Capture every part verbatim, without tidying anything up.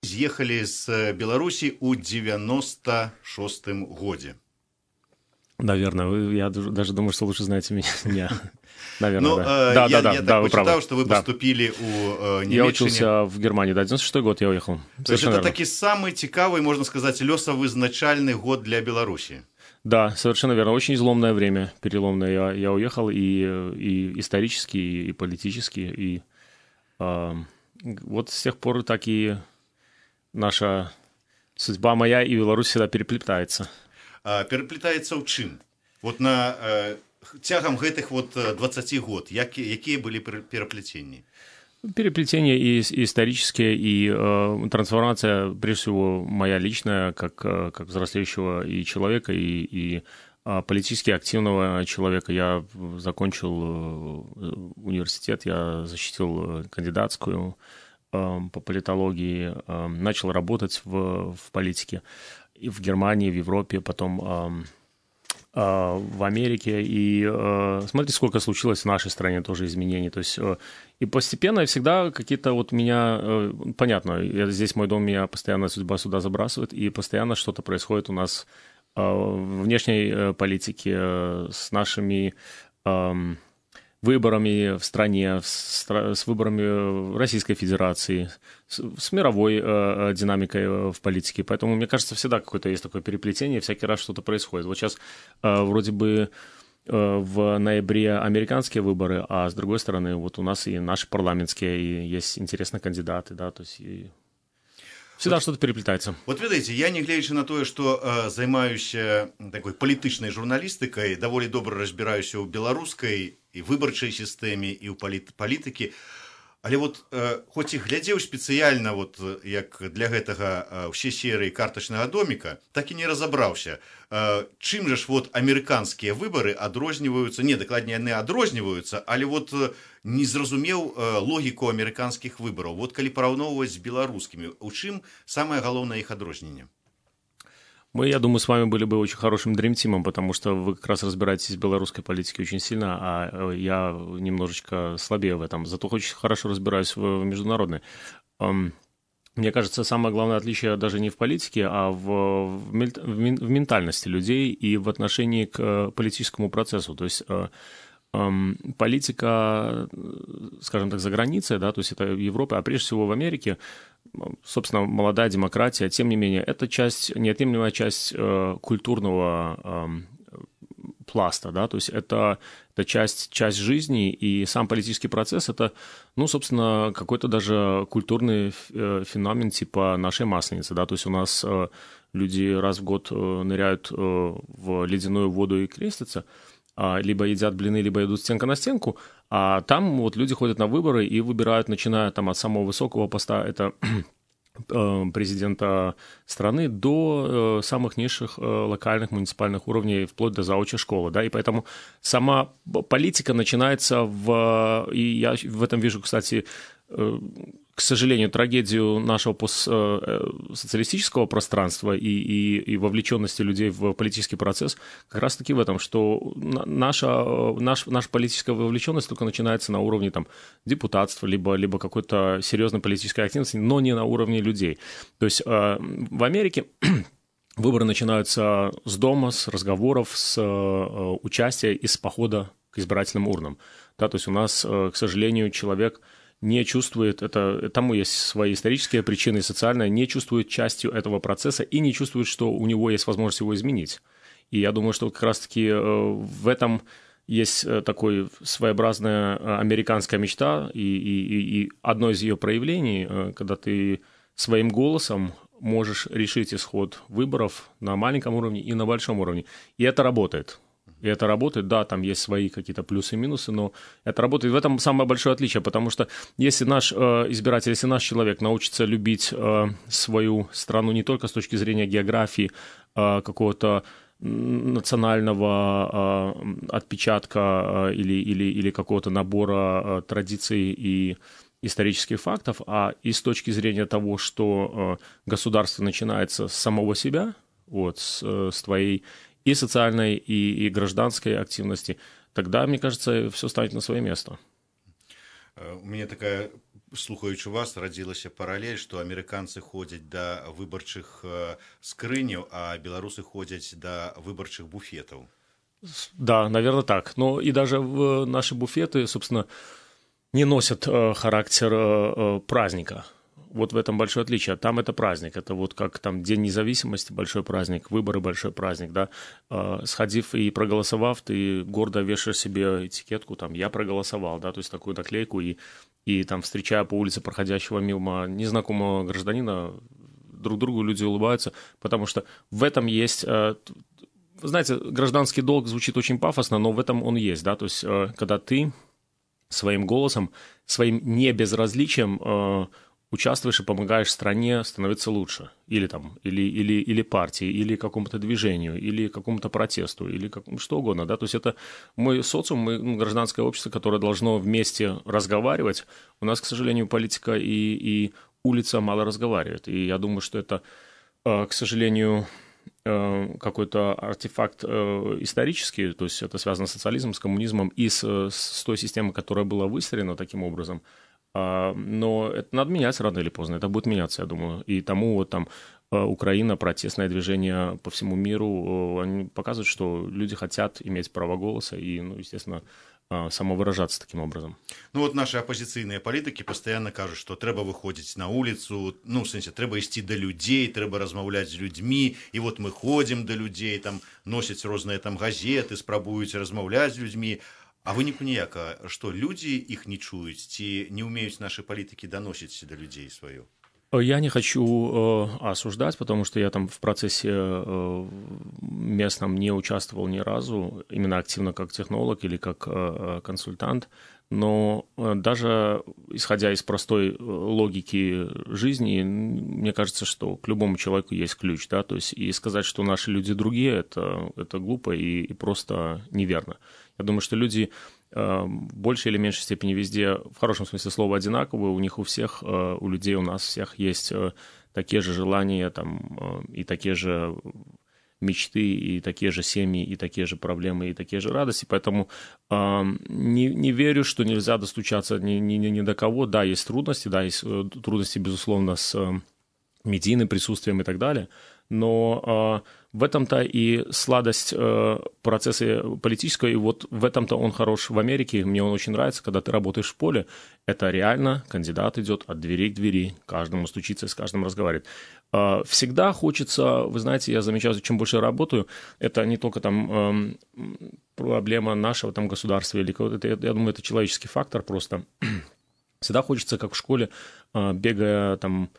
з'ехалі з Беларусі ў девяносто шестом годзе. Наверное, вы, я даже думаю, что лучше знаете меня. Наверное, ну, да. Э, да, я, да, я да, так вы почитал, правы. что вы да. поступили у э, Немеччине. Я учился в Германии, да, девяносто шестой год я уехал. То есть это верно. Таки самый цікавый, можно сказать, лёсавызначальный год для Беларуси. Да, совершенно верно. Очень изломное время, переломное. Я, я уехал и, и исторически, и, и политически. И э, вот с тех пор так и наша судьба моя и Беларусь всегда переплетается. А, переплетается ў чым? Вот на э, цягам гэтых вот двадцати год, які, якія были переплетения? Переплетение и, и исторические, и э, трансформация, прежде всего, моя личная, как, как взрослеющего и человека, и, и э, политически активного человека. Я закончил э, университет, я защитил кандидатскую э, по политологии, э, начал работать в, в политике и в Германии, в Европе, потом... Э, в Америке, и э, смотрите, сколько случилось в нашей стране тоже изменений, то есть э, и постепенно, и всегда какие-то вот меня, э, понятно, я, здесь мой дом, меня постоянно судьба сюда забрасывает, и постоянно что-то происходит у нас э, в внешней э, политике э, с нашими э, выборами в стране, с, с выборами Российской Федерации, с, с мировой э, динамикой в политике. Поэтому, мне кажется, всегда какое-то есть такое переплетение, всякий раз что-то происходит. Вот сейчас э, вроде бы э, в ноябре американские выборы, а с другой стороны, вот у нас и наши парламентские, и есть интересные кандидаты, да, то есть... И... Всегда вот, что-то переплетается. Вот видите, я, не глядячи на то, что э, займаюся такой політичнай журналістикай, даволі добра разбіраюся ў беларускай і выбарчай сістэме, і ў паліт, палітыкі. Але вот, э, хоць і глядзеў спецыяльна, вот, як для гэтага э, ўсе серыі картачнага доміка, так і не разабраўся, э, чым жа ж вот амерыканскія выбары адрозніваюцца, не, дакладней, яны адрозніваюцца, але вот э, не зразумеў э, логіку амерыканскіх выбараў. Вот калі параўноўваць з беларускімі, у чым самае галоўнае іх адрозненне? Мы, я думаю, с вами были бы очень хорошим дримтимом, потому что вы как раз разбираетесь в белорусской политике очень сильно, а я немножечко слабее в этом. Зато очень хорошо разбираюсь в международной. Мне кажется, самое главное отличие даже не в политике, а в, в, в ментальности людей и в отношении к политическому процессу. То есть политика, скажем так, за границей, да, то есть это Европа, а прежде всего в Америке, собственно, молодая демократия, тем не менее, это часть, неотъемлемая часть э, культурного э, пласта, да, то есть это, это часть, часть жизни, и сам политический процесс — это, ну, собственно, какой-то даже культурный э, феномен типа нашей Масленицы, да, то есть у нас э, люди раз в год э, ныряют э, в ледяную воду и крестятся, либо едят блины, либо идут стенка на стенку, а там вот люди ходят на выборы и выбирают, начиная там от самого высокого поста, это президента страны, до самых низших локальных муниципальных уровней, вплоть до заочной школы, да, и поэтому сама политика начинается в... И я в этом вижу, кстати, к сожалению, трагедию нашего постсоциалистического пространства и, и, и вовлеченности людей в политический процесс как раз-таки в этом, что наша, наш, наша политическая вовлеченность только начинается на уровне там, депутатства, либо, либо какой-то серьезной политической активности, но не на уровне людей. То есть в Америке выборы начинаются с дома, с разговоров, с участия и с похода к избирательным урнам. Да, то есть у нас, к сожалению, человек... не чувствует, это, тому есть свои исторические причины, социальные, не чувствует частью этого процесса и не чувствует, что у него есть возможность его изменить. И я думаю, что как раз-таки в этом есть такой своеобразная американская мечта, и, и, и одно из ее проявлений, когда ты своим голосом можешь решить исход выборов на маленьком уровне и на большом уровне. И это работает. И это работает, да, там есть свои какие-то плюсы и минусы, но это работает. В этом самое большое отличие, потому что если наш э, избиратель, если наш человек научится любить э, свою страну не только с точки зрения географии, э, какого-то национального э, отпечатка э, или, или, или какого-то набора э, традиций и исторических фактов, а и с точки зрения того, что э, государство начинается с самого себя, вот, с, э, с твоей и социальной, и, и гражданской активности, тогда, мне кажется, все станет на свое место. У меня такая слухаючы вас, радзілася паралель, што амерыканцы ходзяць да выбарчых скрыняў, а беларусы ходзяць да выбарчых буфетаў. Да, наверное, так. Но и даже в наши буфеты, собственно, не носят э, характер э, праздника. Вот в этом большое отличие. Там это праздник. Это вот как там День независимости, большой праздник, выборы, большой праздник, да. Э, сходив и проголосовав, ты гордо вешаешь себе этикетку, там, я проголосовал, да, то есть такую наклейку, и, и там, встречая по улице проходящего мимо незнакомого гражданина, друг другу люди улыбаются, потому что в этом есть... Э, вы знаете, гражданский долг звучит очень пафосно, но в этом он есть, да, то есть э, когда ты своим голосом, своим небезразличием э, участвуешь и помогаешь стране становиться лучше. Или, там, или, или, или партии, или какому-то движению, или какому-то протесту, или как, что угодно. Да? То есть это мы социум, мы ну, гражданское общество, которое должно вместе разговаривать. У нас, к сожалению, политика и, и улица мало разговаривает. И я думаю, что это, к сожалению, какой-то артефакт исторический, то есть это связано с социализмом, с коммунизмом и с, с той системой, которая была выстроена таким образом. Но это надо менять рано или поздно, это будет меняться, я думаю. И тому вот там Украина, протестное движение по всему миру, они показывают, что люди хотят иметь право голоса и, ну, естественно, самовыражаться таким образом. Ну вот наши оппозиционные политики постоянно кажут, что треба выходить на улицу, ну, в смысле, треба идти до людей, треба размовлять с людьми, и вот мы ходим до людей, там, носят разные там газеты, спрабуюць размовлять с людьми, а выніку ніяка, что люди их не чуют, ці не умеют наши политики доносить до людей свое? Я не хочу э, осуждать, потому что я там в процессе э, местном не участвовал ни разу, именно активно как технолог или как э, консультант, но э, даже исходя из простой логики жизни, мне кажется, что к любому человеку есть ключ, да, то есть и сказать, что наши люди другие, это, это глупо и, и просто неверно. Я думаю, что люди в большей или меньшей степени везде, в хорошем смысле слова, одинаковые. У них у всех, у людей, у нас всех есть такие же желания там, и такие же мечты, и такие же семьи, и такие же проблемы, и такие же радости. Поэтому э, не, не верю, что нельзя достучаться ни, ни, ни до кого. Да, есть трудности, да, есть трудности, безусловно, с медийным присутствием и так далее. Но э, в этом-то и сладость э, процесса политического, и вот в этом-то он хорош в Америке. Мне он очень нравится, когда ты работаешь в поле, это реально кандидат идет от двери к двери, каждому стучится, с каждым разговаривает. Э, всегда хочется, вы знаете, я замечаю, чем больше я работаю, это не только там э, проблема нашего там государства, или это, я думаю, это человеческий фактор просто. Всегда хочется, как в школе, э, бегая там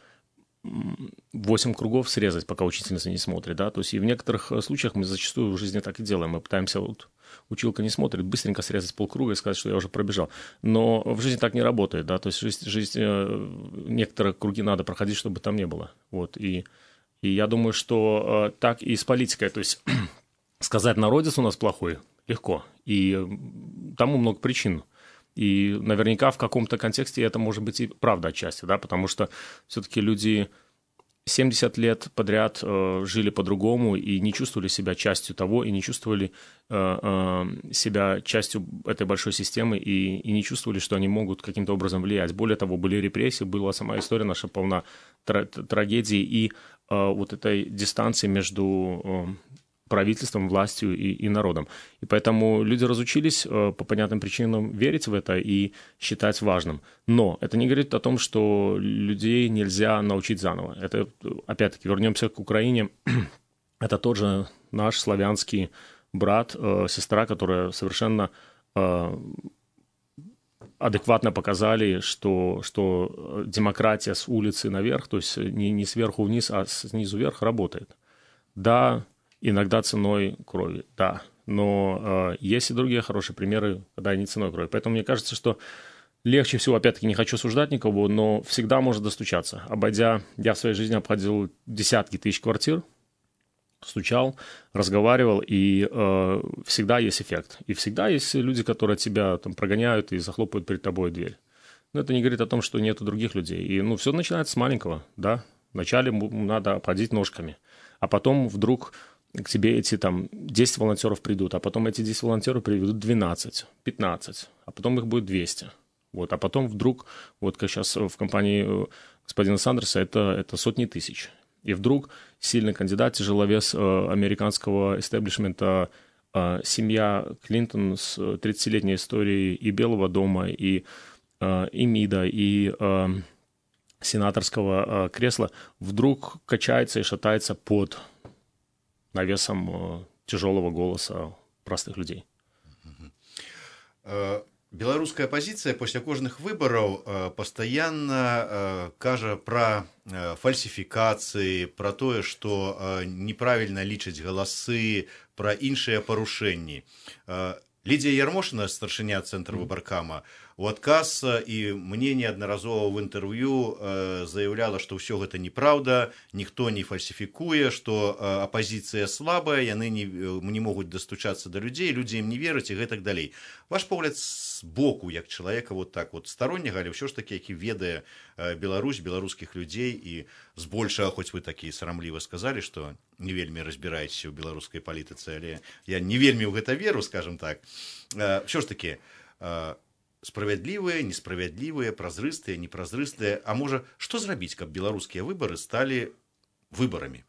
восемь кругов срезать, пока учительница не смотрит, да, то есть и в некоторых случаях мы зачастую в жизни так и делаем, мы пытаемся, вот, училка не смотрит, быстренько срезать полкруга и сказать, что я уже пробежал, но в жизни так не работает, да, то есть жизнь, жизнь некоторые круги надо проходить, чтобы там не было, вот, и, и я думаю, что так и с политикой, то есть сказать народец у нас плохой легко, и тому много причин. И наверняка в каком-то контексте это может быть и правда отчасти, да, потому что все-таки люди семьдесят лет подряд э, жили по-другому и не чувствовали себя частью того, и не чувствовали э, э, себя частью этой большой системы, и, и не чувствовали, что они могут каким-то образом влиять. Более того, были репрессии, была сама история наша полна тр- трагедий и э, вот этой дистанции между... Э, правительством, властью и, и народом. И поэтому люди разучились э, по понятным причинам верить в это и считать важным. Но это не говорит о том, что людей нельзя научить заново. Это, опять-таки, вернемся к Украине. Это тот же наш славянский брат, э, сестра, которая совершенно э, адекватно показали, что, что демократия с улицы наверх, то есть не, не сверху вниз, а снизу вверх работает. Да, иногда ценой крови, да. Но э, есть и другие хорошие примеры, когда не ценой крови. Поэтому мне кажется, что легче всего, опять-таки, не хочу осуждать никого, но всегда можно достучаться. Обойдя, я в своей жизни обходил десятки тысяч квартир, стучал, разговаривал, и э, всегда есть эффект. И всегда есть люди, которые тебя там прогоняют и захлопают перед тобой дверь. Но это не говорит о том, что нету других людей. И ну, все начинается с маленького, да. Вначале надо обходить ножками, а потом вдруг... к тебе эти там десять волонтеров придут, а потом эти десять волонтеров приведут двенадцать, пятнадцать, а потом их будет двести. Вот, а потом вдруг, вот как сейчас в компании господина Сандерса, это, это сотни тысяч. И вдруг сильный кандидат, тяжеловес американского истеблишмента, семья Клинтон с тридцатилетней историей и Белого дома, и, и МИДа, и сенаторского кресла, вдруг качается и шатается под навесом тяжелого голоса простых людей. Беларуская оппозиция после кожных выборов постоянно кажа про фальсификации, про то, что неправильно лічаць голосы, про іншыя парушэнні. Лідія Ярмошина, старшыня цэнтра выбаркама, у адказ і мне неаднаразова в інтэрв'ю заяўляла, што ўсё гэта неправда, ніхто не фальсіфікуе, што апазіцыя слабая, яны не, не могуць дастучацца да людзей, людзі ім не вераць і гэтак далей. Ваш погляд з боку, як чалавека вот так вот старонняга, але ўсё ж таки, які ведае Беларусь, беларускіх людзей і збольшага, хоць вы такі сарамліва сказалі, што не вельмі разбіраецеся ў беларускай палітыцы, але я не вельмі ў гэта веру, скажем так. Ўсё ж таки, справядлівыя, несправядлівыя, празрыстыя, непразрыстыя. А можа, што зрабіць, каб беларускія выборы стали выборами?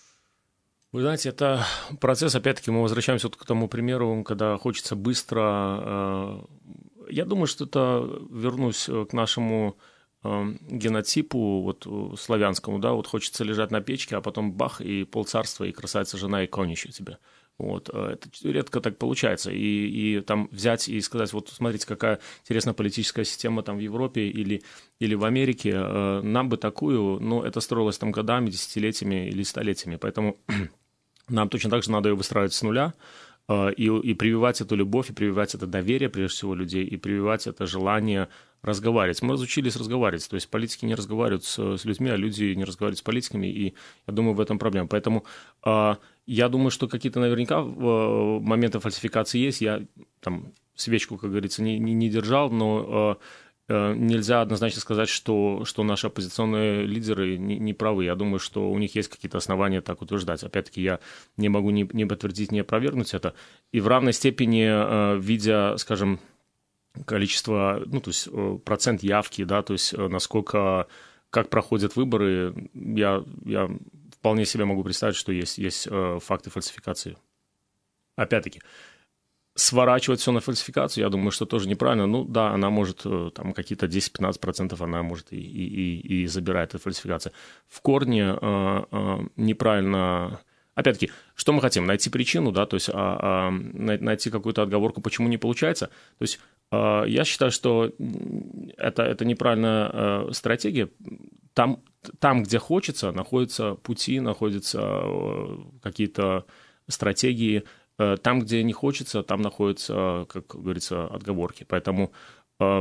Вы знаете, это процесс, опять-таки, мы возвращаемся вот к тому примеру, когда хочется быстро... Я думаю, что это, вернусь к нашему генотипу вот, славянскому, да, вот хочется лежать на печке, а потом бах, и полцарства, и красавица жена, и конь еще тебе. Вот. Это редко так получается. И, и там взять и сказать, вот смотрите, какая интересная политическая система там в Европе или, или в Америке, нам бы такую, но это строилось там годами, десятилетиями или столетиями. Поэтому нам точно так же надо ее выстраивать с нуля и, и прививать эту любовь, и прививать это доверие, прежде всего, людей, и прививать это желание разговаривать. Мы разучились разговаривать, то есть политики не разговаривают с, с людьми, а люди не разговаривают с политиками, и я думаю, в этом проблема. Поэтому э, я думаю, что какие-то наверняка э, моменты фальсификации есть. Я там свечку, как говорится, не, не, не держал, но э, э, нельзя однозначно сказать, что, что наши оппозиционные лидеры не, не правы. Я думаю, что у них есть какие-то основания так утверждать. Опять-таки, я не могу ни, ни подтвердить, ни опровергнуть это. И в равной степени, э, видя, скажем, количество, ну, то есть процент явки, да, то есть насколько, как проходят выборы, я, я вполне себе могу представить, что есть, есть факты фальсификации. Опять-таки, сворачивать все на фальсификацию, я думаю, что тоже неправильно. Ну, да, она может, там, какие-то десять-пятнадцать процентов она может и, и, и забирает эту фальсификацию. В корне э, э, неправильно... Опять-таки, что мы хотим? Найти причину, да, то есть а, а, найти какую-то отговорку, почему не получается. То есть а, я считаю, что это, это неправильная а, стратегия. Там, там, где хочется, находятся пути, находятся а, какие-то стратегии. А, там, где не хочется, там находятся, как говорится, отговорки. Поэтому... А,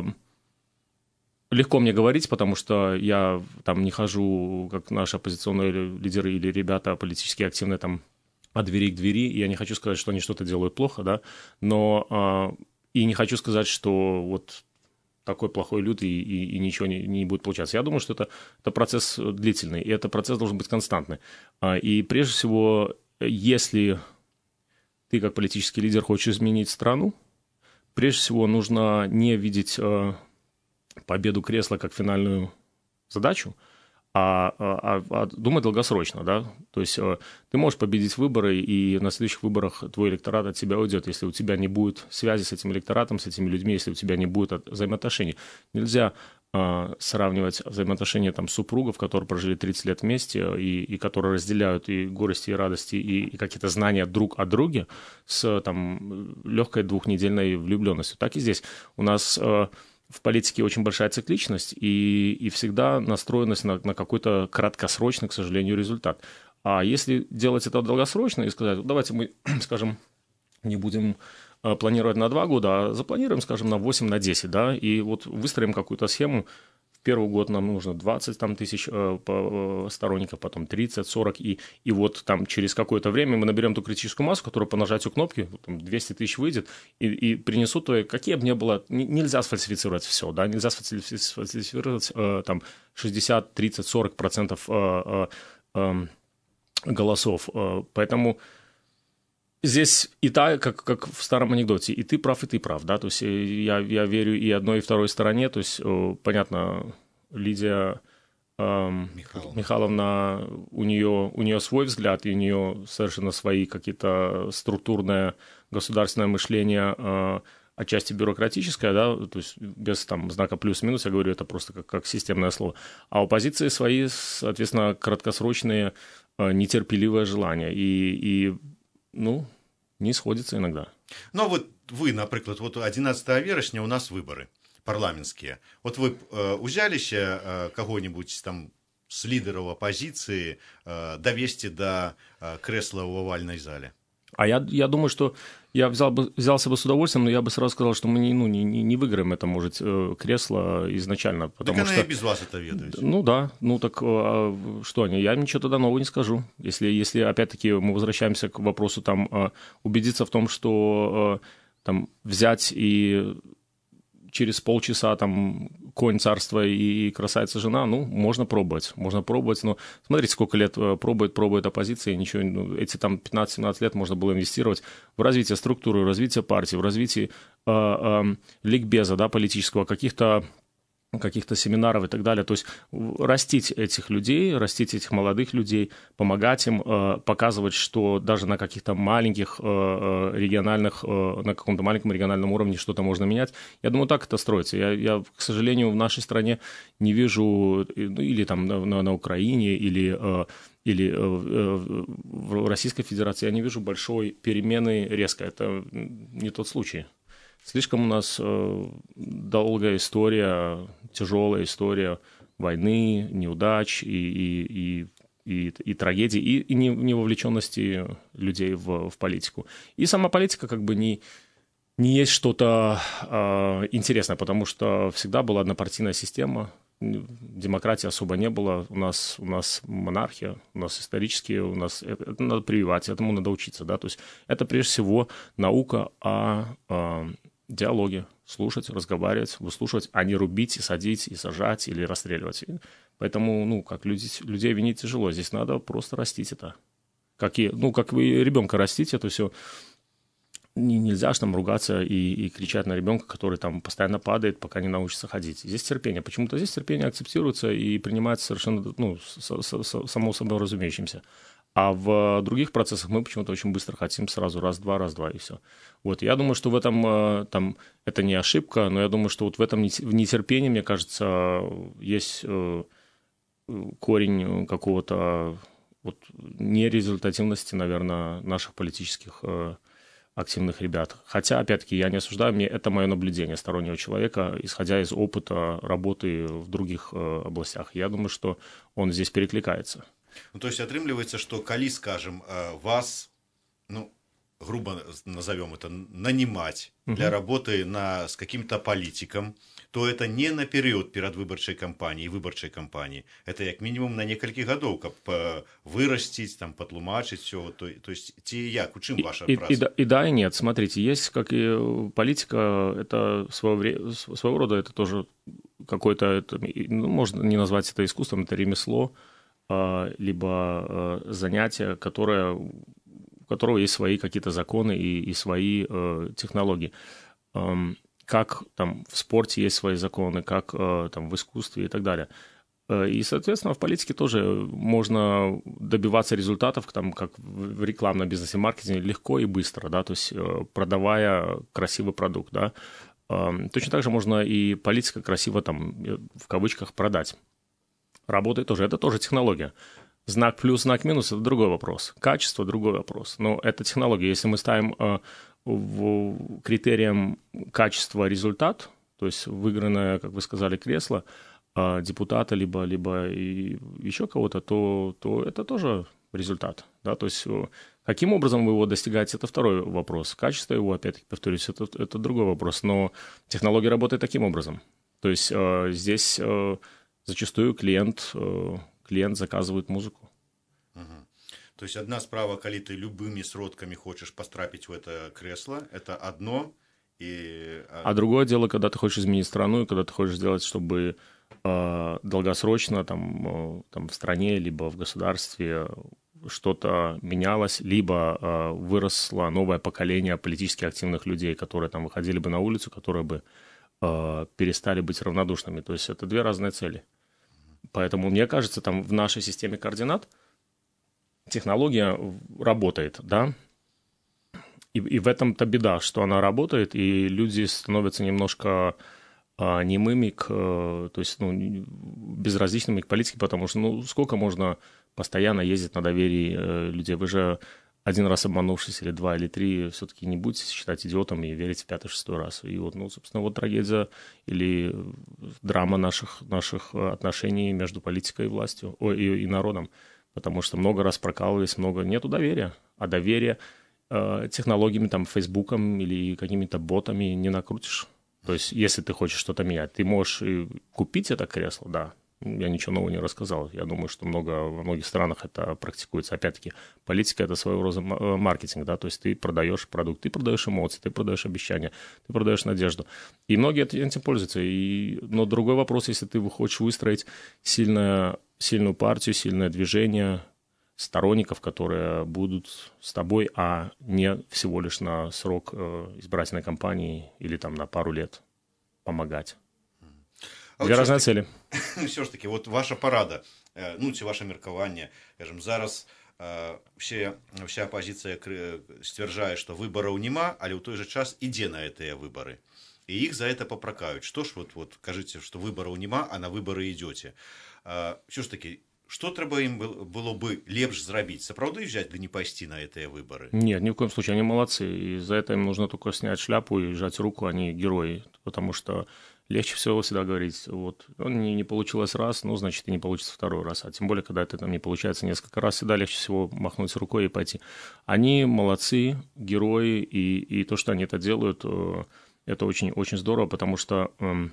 легко мне говорить, потому что я там не хожу, как наши оппозиционные лидеры или ребята политически активные, там, от двери к двери, и я не хочу сказать, что они что-то делают плохо, да, но э, и не хочу сказать, что вот такой плохой люд и, и, и ничего не, не будет получаться. Я думаю, что это, это процесс длительный, и этот процесс должен быть константный. И прежде всего, если ты как политический лидер хочешь изменить страну, прежде всего нужно не видеть... Э, победу кресла как финальную задачу, а, а, а думать долгосрочно, да, то есть ты можешь победить выборы, и на следующих выборах твой электорат от тебя уйдет, если у тебя не будет связи с этим электоратом, с этими людьми, если у тебя не будет взаимоотношений. Нельзя а, сравнивать взаимоотношения там супругов, которые прожили тридцать лет вместе, и, и которые разделяют и горести, и радости, и, и какие-то знания друг о друге с там легкой двухнедельной влюбленностью. Так и здесь. У нас... В политике очень большая цикличность и, и всегда настроенность на, на какой-то краткосрочный, к сожалению, результат. А если делать это долгосрочно и сказать, давайте мы, скажем, не будем планировать на два года, а запланируем, скажем, на восемь, на десять, да, и вот выстроим какую-то схему. В первый год нам нужно двадцать там, тысяч э, сторонников, потом тридцать, сорок, и, и вот там через какое-то время мы наберем ту критическую массу, которая по нажатию кнопки, там, двести тысяч выйдет, и, и принесут, то, какие бы ни было, нельзя сфальсифицировать все, да, нельзя сфальсифицировать э, там шестьдесят, тридцать, сорок процентов э, э, голосов, э, поэтому Здесь и та, как, как в старом анекдоте, и ты прав, и ты прав, да, то есть я, я верю и одной, и второй стороне, то есть, понятно, Лидия эм, Михайловна. Михайловна, у нее, у нее свой взгляд, и у нее совершенно свои какие-то структурное государственное мышление, э, отчасти бюрократическое, да, то есть без там знака плюс-минус, я говорю, это просто как, как системное слово, а у оппозиции свои, соответственно, краткосрочные, э, нетерпеливое желание, и, и ну, не сходится иногда. Ну, вот вы, например, вот одиннадцатого вересня у нас выборы парламентские. Вот вы э, узяли э, кого-нибудь там с лидеров оппозиции э, довести до э, кресла в овальной зале? А я, я думаю, что я взял бы, взялся бы с удовольствием, но я бы сразу сказал, что мы не, ну, не, не выиграем это, может, кресло изначально. Потому так что, она и без вас это ведает. Ну да, ну так а, что они, я ничего тогда нового не скажу. Если, если опять-таки мы возвращаемся к вопросу, там, убедиться в том, что там, взять и через полчаса там конь царства и красавица жена, ну, можно пробовать, можно пробовать, но смотрите, сколько лет пробует, пробует оппозиция, и ничего, ну, эти там пятнадцать-семнадцать лет можно было инвестировать в развитие структуры, в развитие партии, в развитие э, э, ликбеза, да, политического, каких-то каких-то семинаров и так далее. То есть растить этих людей, растить этих молодых людей, помогать им, показывать, что даже на каких-то маленьких региональных, на каком-то маленьком региональном уровне что-то можно менять. Я думаю, так это строится. Я, я к сожалению, в нашей стране не вижу, ну, или там на, на, на Украине, или, или в Российской Федерации, я не вижу большой перемены резко. Это не тот случай. Слишком у нас э, долгая история, тяжелая история войны, неудач и, и, и, и, и трагедий, и, и невовлеченности людей в, в политику. И сама политика как бы не, не есть что-то э, интересное, потому что всегда была однопартийная система, демократии особо не было, у нас, у нас монархия, у нас исторически, у нас это, это надо прививать, этому надо учиться, да, то есть это прежде всего наука о... о диалоги, слушать, разговаривать, выслушивать, а не рубить и садить, и сажать, или расстреливать. Поэтому, ну, как люди, людей винить тяжело. Здесь надо просто растить это. Как и, ну, как вы ребенка растите, то все нельзя же там ругаться и, и кричать на ребенка, который там постоянно падает, пока не научится ходить. Здесь терпение. Почему-то здесь терпение акцептируется и принимается совершенно, ну, само собой разумеющимся. А в других процессах мы почему-то очень быстро хотим сразу раз-два, раз-два, и все. Вот, я думаю, что в этом, там, это не ошибка, но я думаю, что вот в этом в нетерпении, мне кажется, есть корень какого-то вот нерезультативности, наверное, наших политических активных ребят. Хотя, опять-таки, я не осуждаю, мне это мое наблюдение стороннего человека, исходя из опыта работы в других областях. Я думаю, что он здесь перекликается. Ну, то есть атрымліваецца, што калі, скажем, вас, ну, грубо назовем это, нанимать для работы на, с каким-то политиком, то это не на период перадвыбарчай кампании, выбарчай кампании. Это как минимум на несколько годов, как вырастить, там, потлумачить все. То, то есть, те як, у чем ваша и, праца? И, и, и да, и нет. Смотрите, есть, как и политика, это своего, своего рода, это тоже какое-то, это, ну, можно не назвать это искусством, это ремесло, либо занятие, которое, у которого есть свои какие-то законы и, и свои э, технологии. Эм, как там в спорте есть свои законы, как э, там в искусстве и так далее. И, соответственно, в политике тоже можно добиваться результатов, там, как в рекламном бизнесе, маркетинге, легко и быстро, да, то есть продавая красивый продукт, да. Эм, точно так же можно и политика красиво, там, в кавычках, продать. Работает тоже, это тоже технология. Знак плюс, знак минус – это другой вопрос. Качество – другой вопрос. Но это технология. Если мы ставим э, в критерием качества результат, то есть выигранное, как вы сказали, кресло э, депутата, либо, либо и еще кого-то, то, то это тоже результат. Да? То есть э, каким образом вы его достигаете – это второй вопрос. Качество его, опять-таки, повторюсь, это, это другой вопрос. Но технология работает таким образом. То есть э, здесь… Э, Зачастую клиент, клиент заказывает музыку. Угу. То есть одна справа, коли ты любыми сродками хочешь пострапить в это кресло, это одно. И... А другое дело, когда ты хочешь изменить страну, и когда ты хочешь сделать, чтобы э, долгосрочно там, э, там в стране, либо в государстве что-то менялось, либо э, выросло новое поколение политически активных людей, которые там выходили бы на улицу, которые бы э, перестали быть равнодушными. То есть это две разные цели. Поэтому, мне кажется, там в нашей системе координат технология работает, да, и, и в этом-то беда, что она работает, и люди становятся немножко а, немыми, к, то есть ну, безразличными к политике, потому что ну сколько можно постоянно ездить на доверии э, людей? Вы же один раз обманувшись, или два, или три, все-таки не будете считать идиотом и верить в пятый-шестой раз. И вот, ну, собственно, вот трагедия или драма наших, наших отношений между политикой и властью, о, и, и народом. Потому что много раз прокалывались, много... Нету доверия. А доверие э, технологиями, там, Фейсбуком или какими-то ботами не накрутишь. То есть, если ты хочешь что-то менять, ты можешь и купить это кресло, да. Я ничего нового не рассказал. Я думаю, что много, во многих странах это практикуется. Опять-таки, политика – это своего рода маркетинг, да, то есть ты продаешь продукт, ты продаешь эмоции, ты продаешь обещания, ты продаешь надежду. И многие этим пользуются. И... Но другой вопрос, если ты хочешь выстроить сильное, сильную партию, сильное движение сторонников, которые будут с тобой, а не всего лишь на срок избирательной кампании или там на пару лет помогать. А Дві різні цілі. Все ж таки, от ваша порада, ну, ці ваше міркаванне, скажем, зараз все, вся оппозиция стверджает, что выборов нема, але ў той же час ідзе на гэтыя выборы. И их за это попракают. Что ж, вот, вот, кажите, что выборов нема, а на выборы идете. Все ж таки, что трэба им было бы лепш зрабіць? Сапраўды взять да не пойти на этыя выборы? Нет, ни в коем случае, они молодцы. И за это им нужно только снять шляпу и сжать руку, они герои. Потому что легче всего всегда говорить, вот, ну, не, не получилось раз, ну, значит, и не получится второй раз. А тем более, когда это там не получается несколько раз, всегда легче всего махнуть рукой и пойти. Они молодцы, герои, и, и то, что они это делают, это очень, очень здорово, потому что эм,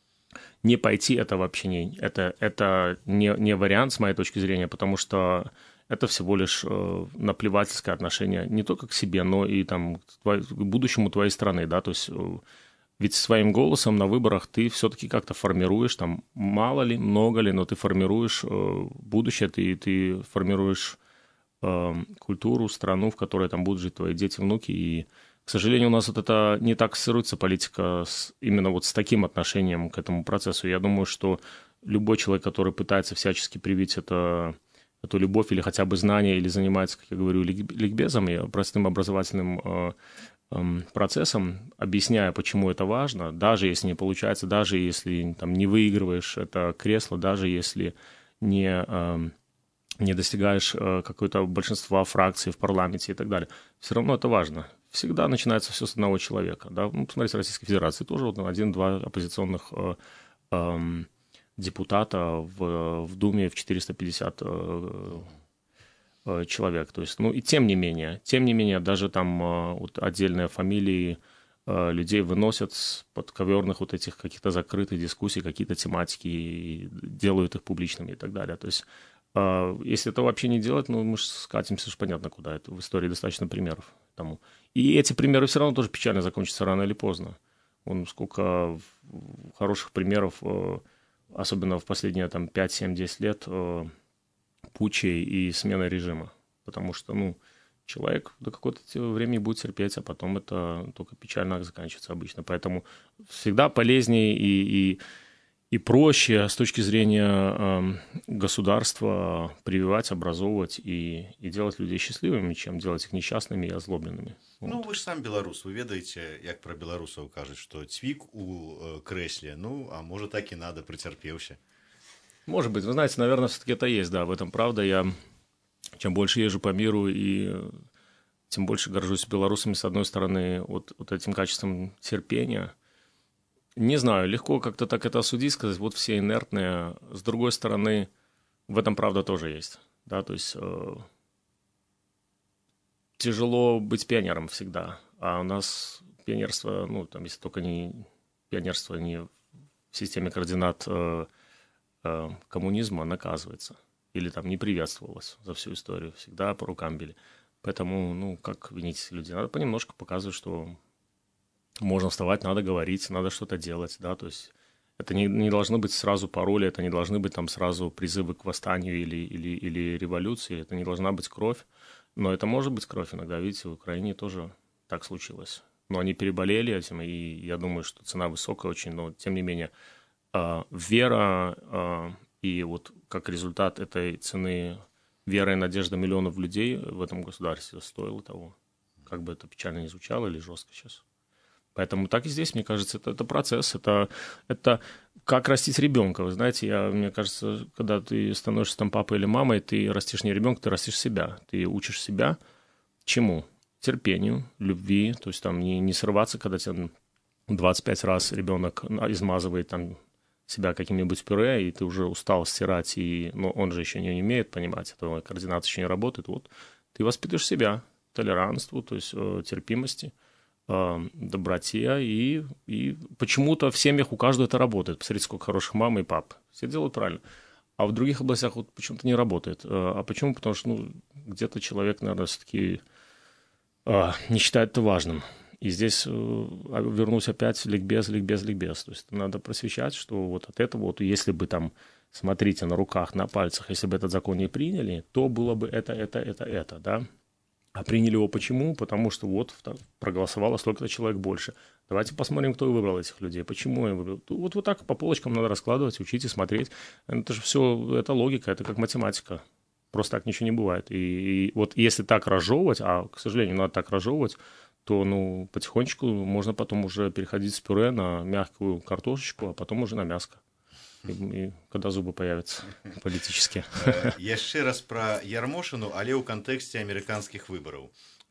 не пойти это вообще не, это, это не, не вариант, с моей точки зрения, потому что это всего лишь э, наплевательское отношение не только к себе, но и там, к, твоей, к будущему твоей страны, да, то есть... Э, Ведь своим голосом на выборах ты все-таки как-то формируешь, там, мало ли, много ли, но ты формируешь э, будущее, ты, ты формируешь э, культуру, страну, в которой там будут жить твои дети, внуки. И, к сожалению, у нас вот это не так ассоциируется политика с, именно вот с таким отношением к этому процессу. Я думаю, что любой человек, который пытается всячески привить это, эту любовь или хотя бы знание, или занимается, как я говорю, ликбезом и простым образовательным э, процессом, объясняя, почему это важно, даже если не получается, даже если там, не выигрываешь это кресло, даже если не, не достигаешь какое-то большинства фракций в парламенте и так далее. Все равно это важно. Всегда начинается все с одного человека. Да? Ну, посмотрите, Российской Федерации тоже вот один-два оппозиционных э, э, депутата в, в Думе в четыреста пятьдесят э, человек. То есть, ну и тем не менее, тем не менее, даже там вот отдельные фамилии людей выносят с подковерных вот этих каких-то закрытых дискуссий, какие-то тематики, и делают их публичными и так далее. То есть, если это вообще не делать, ну мы же скатимся, уж понятно куда. Это в истории достаточно примеров тому. И эти примеры все равно тоже печально закончатся рано или поздно. Вон сколько хороших примеров, особенно в последние там пять, семь, десять лет, путчей и смены режима. Потому что, ну, человек до какого-то времени будет терпеть, а потом это только печально заканчивается обычно. Поэтому всегда полезнее и, и, и проще с точки зрения э, государства прививать, образовывать и, и делать людей счастливыми, чем делать их несчастными и озлобленными. Ну, вот. Вы же сам белорус, вы ведаете, як про белорусов кажут, что цвик у э, кресле, ну, а может так и надо, претерпевши. Может быть, вы знаете, наверное, все-таки это есть, да, в этом правда. Я чем больше езжу по миру, и тем больше горжусь белорусами, с одной стороны, вот, вот этим качеством терпения. Не знаю, легко как-то так это осудить, сказать, вот все инертные. С другой стороны, в этом правда тоже есть, да, то есть э, тяжело быть пионером всегда, а у нас пионерство, ну, там, если только не пионерство не в системе координат э, коммунизма наказывается или там не приветствовалось за всю историю, всегда по рукам били. Поэтому, ну, как винить людей? Надо понемножку показывать, что можно вставать, надо говорить, надо что-то делать, да, то есть Это не, не должны быть сразу пароли, это не должны быть там сразу призывы к восстанию или, или, или революции, это не должна быть кровь. Но это может быть кровь иногда. Видите, в Украине тоже так случилось. Но они переболели этим, и я думаю, что цена высокая очень, но тем не менее вера и вот как результат этой цены вера и надежда миллионов людей в этом государстве стоила того. Как бы это печально не звучало или жестко сейчас. Поэтому так и здесь, мне кажется, это, это процесс, это, это как растить ребенка. Вы знаете, я, мне кажется, когда ты становишься там папой или мамой, ты растишь не ребенка, ты растишь себя. Ты учишь себя чему? Терпению, любви, то есть там не, не срываться, когда тебе двадцать пять раз ребенок измазывает там себя каким-нибудь пюре, и ты уже устал стирать, и, но он же еще не умеет понимать, этого координация еще не работает. Вот ты воспитываешь себя толерантству, то есть э, терпимости, э, доброте, и, и почему-то в семьях у каждого это работает. Посмотрите, сколько хороших мам и пап. Все делают правильно. А в других областях вот почему-то не работает. А почему? Потому что ну, где-то человек, наверное, все-таки э, не считает это важным. И здесь э, вернусь опять ликбез, ликбез, ликбез. То есть надо просвещать, что вот от этого, вот если бы там, смотрите, на руках, на пальцах, если бы этот закон не приняли, то было бы это, это, это, это, да. А приняли его почему? Потому что вот проголосовало столько-то человек больше. Давайте посмотрим, кто выбрал этих людей, почему я выбрал. Вот, вот так по полочкам надо раскладывать, учить и смотреть. Это же все, это логика, это как математика. Просто так ничего не бывает. И, и вот если так разжевывать, а, к сожалению, надо так разжевывать, то ну, потихонечку можно потом уже переходить с пюре на мягкую картошечку, а потом уже на мяско. І, і коли зуби появляться політичні. Яшчэ раз пра Ярмошыну, але ў кантэксце амерыканскіх выбараў.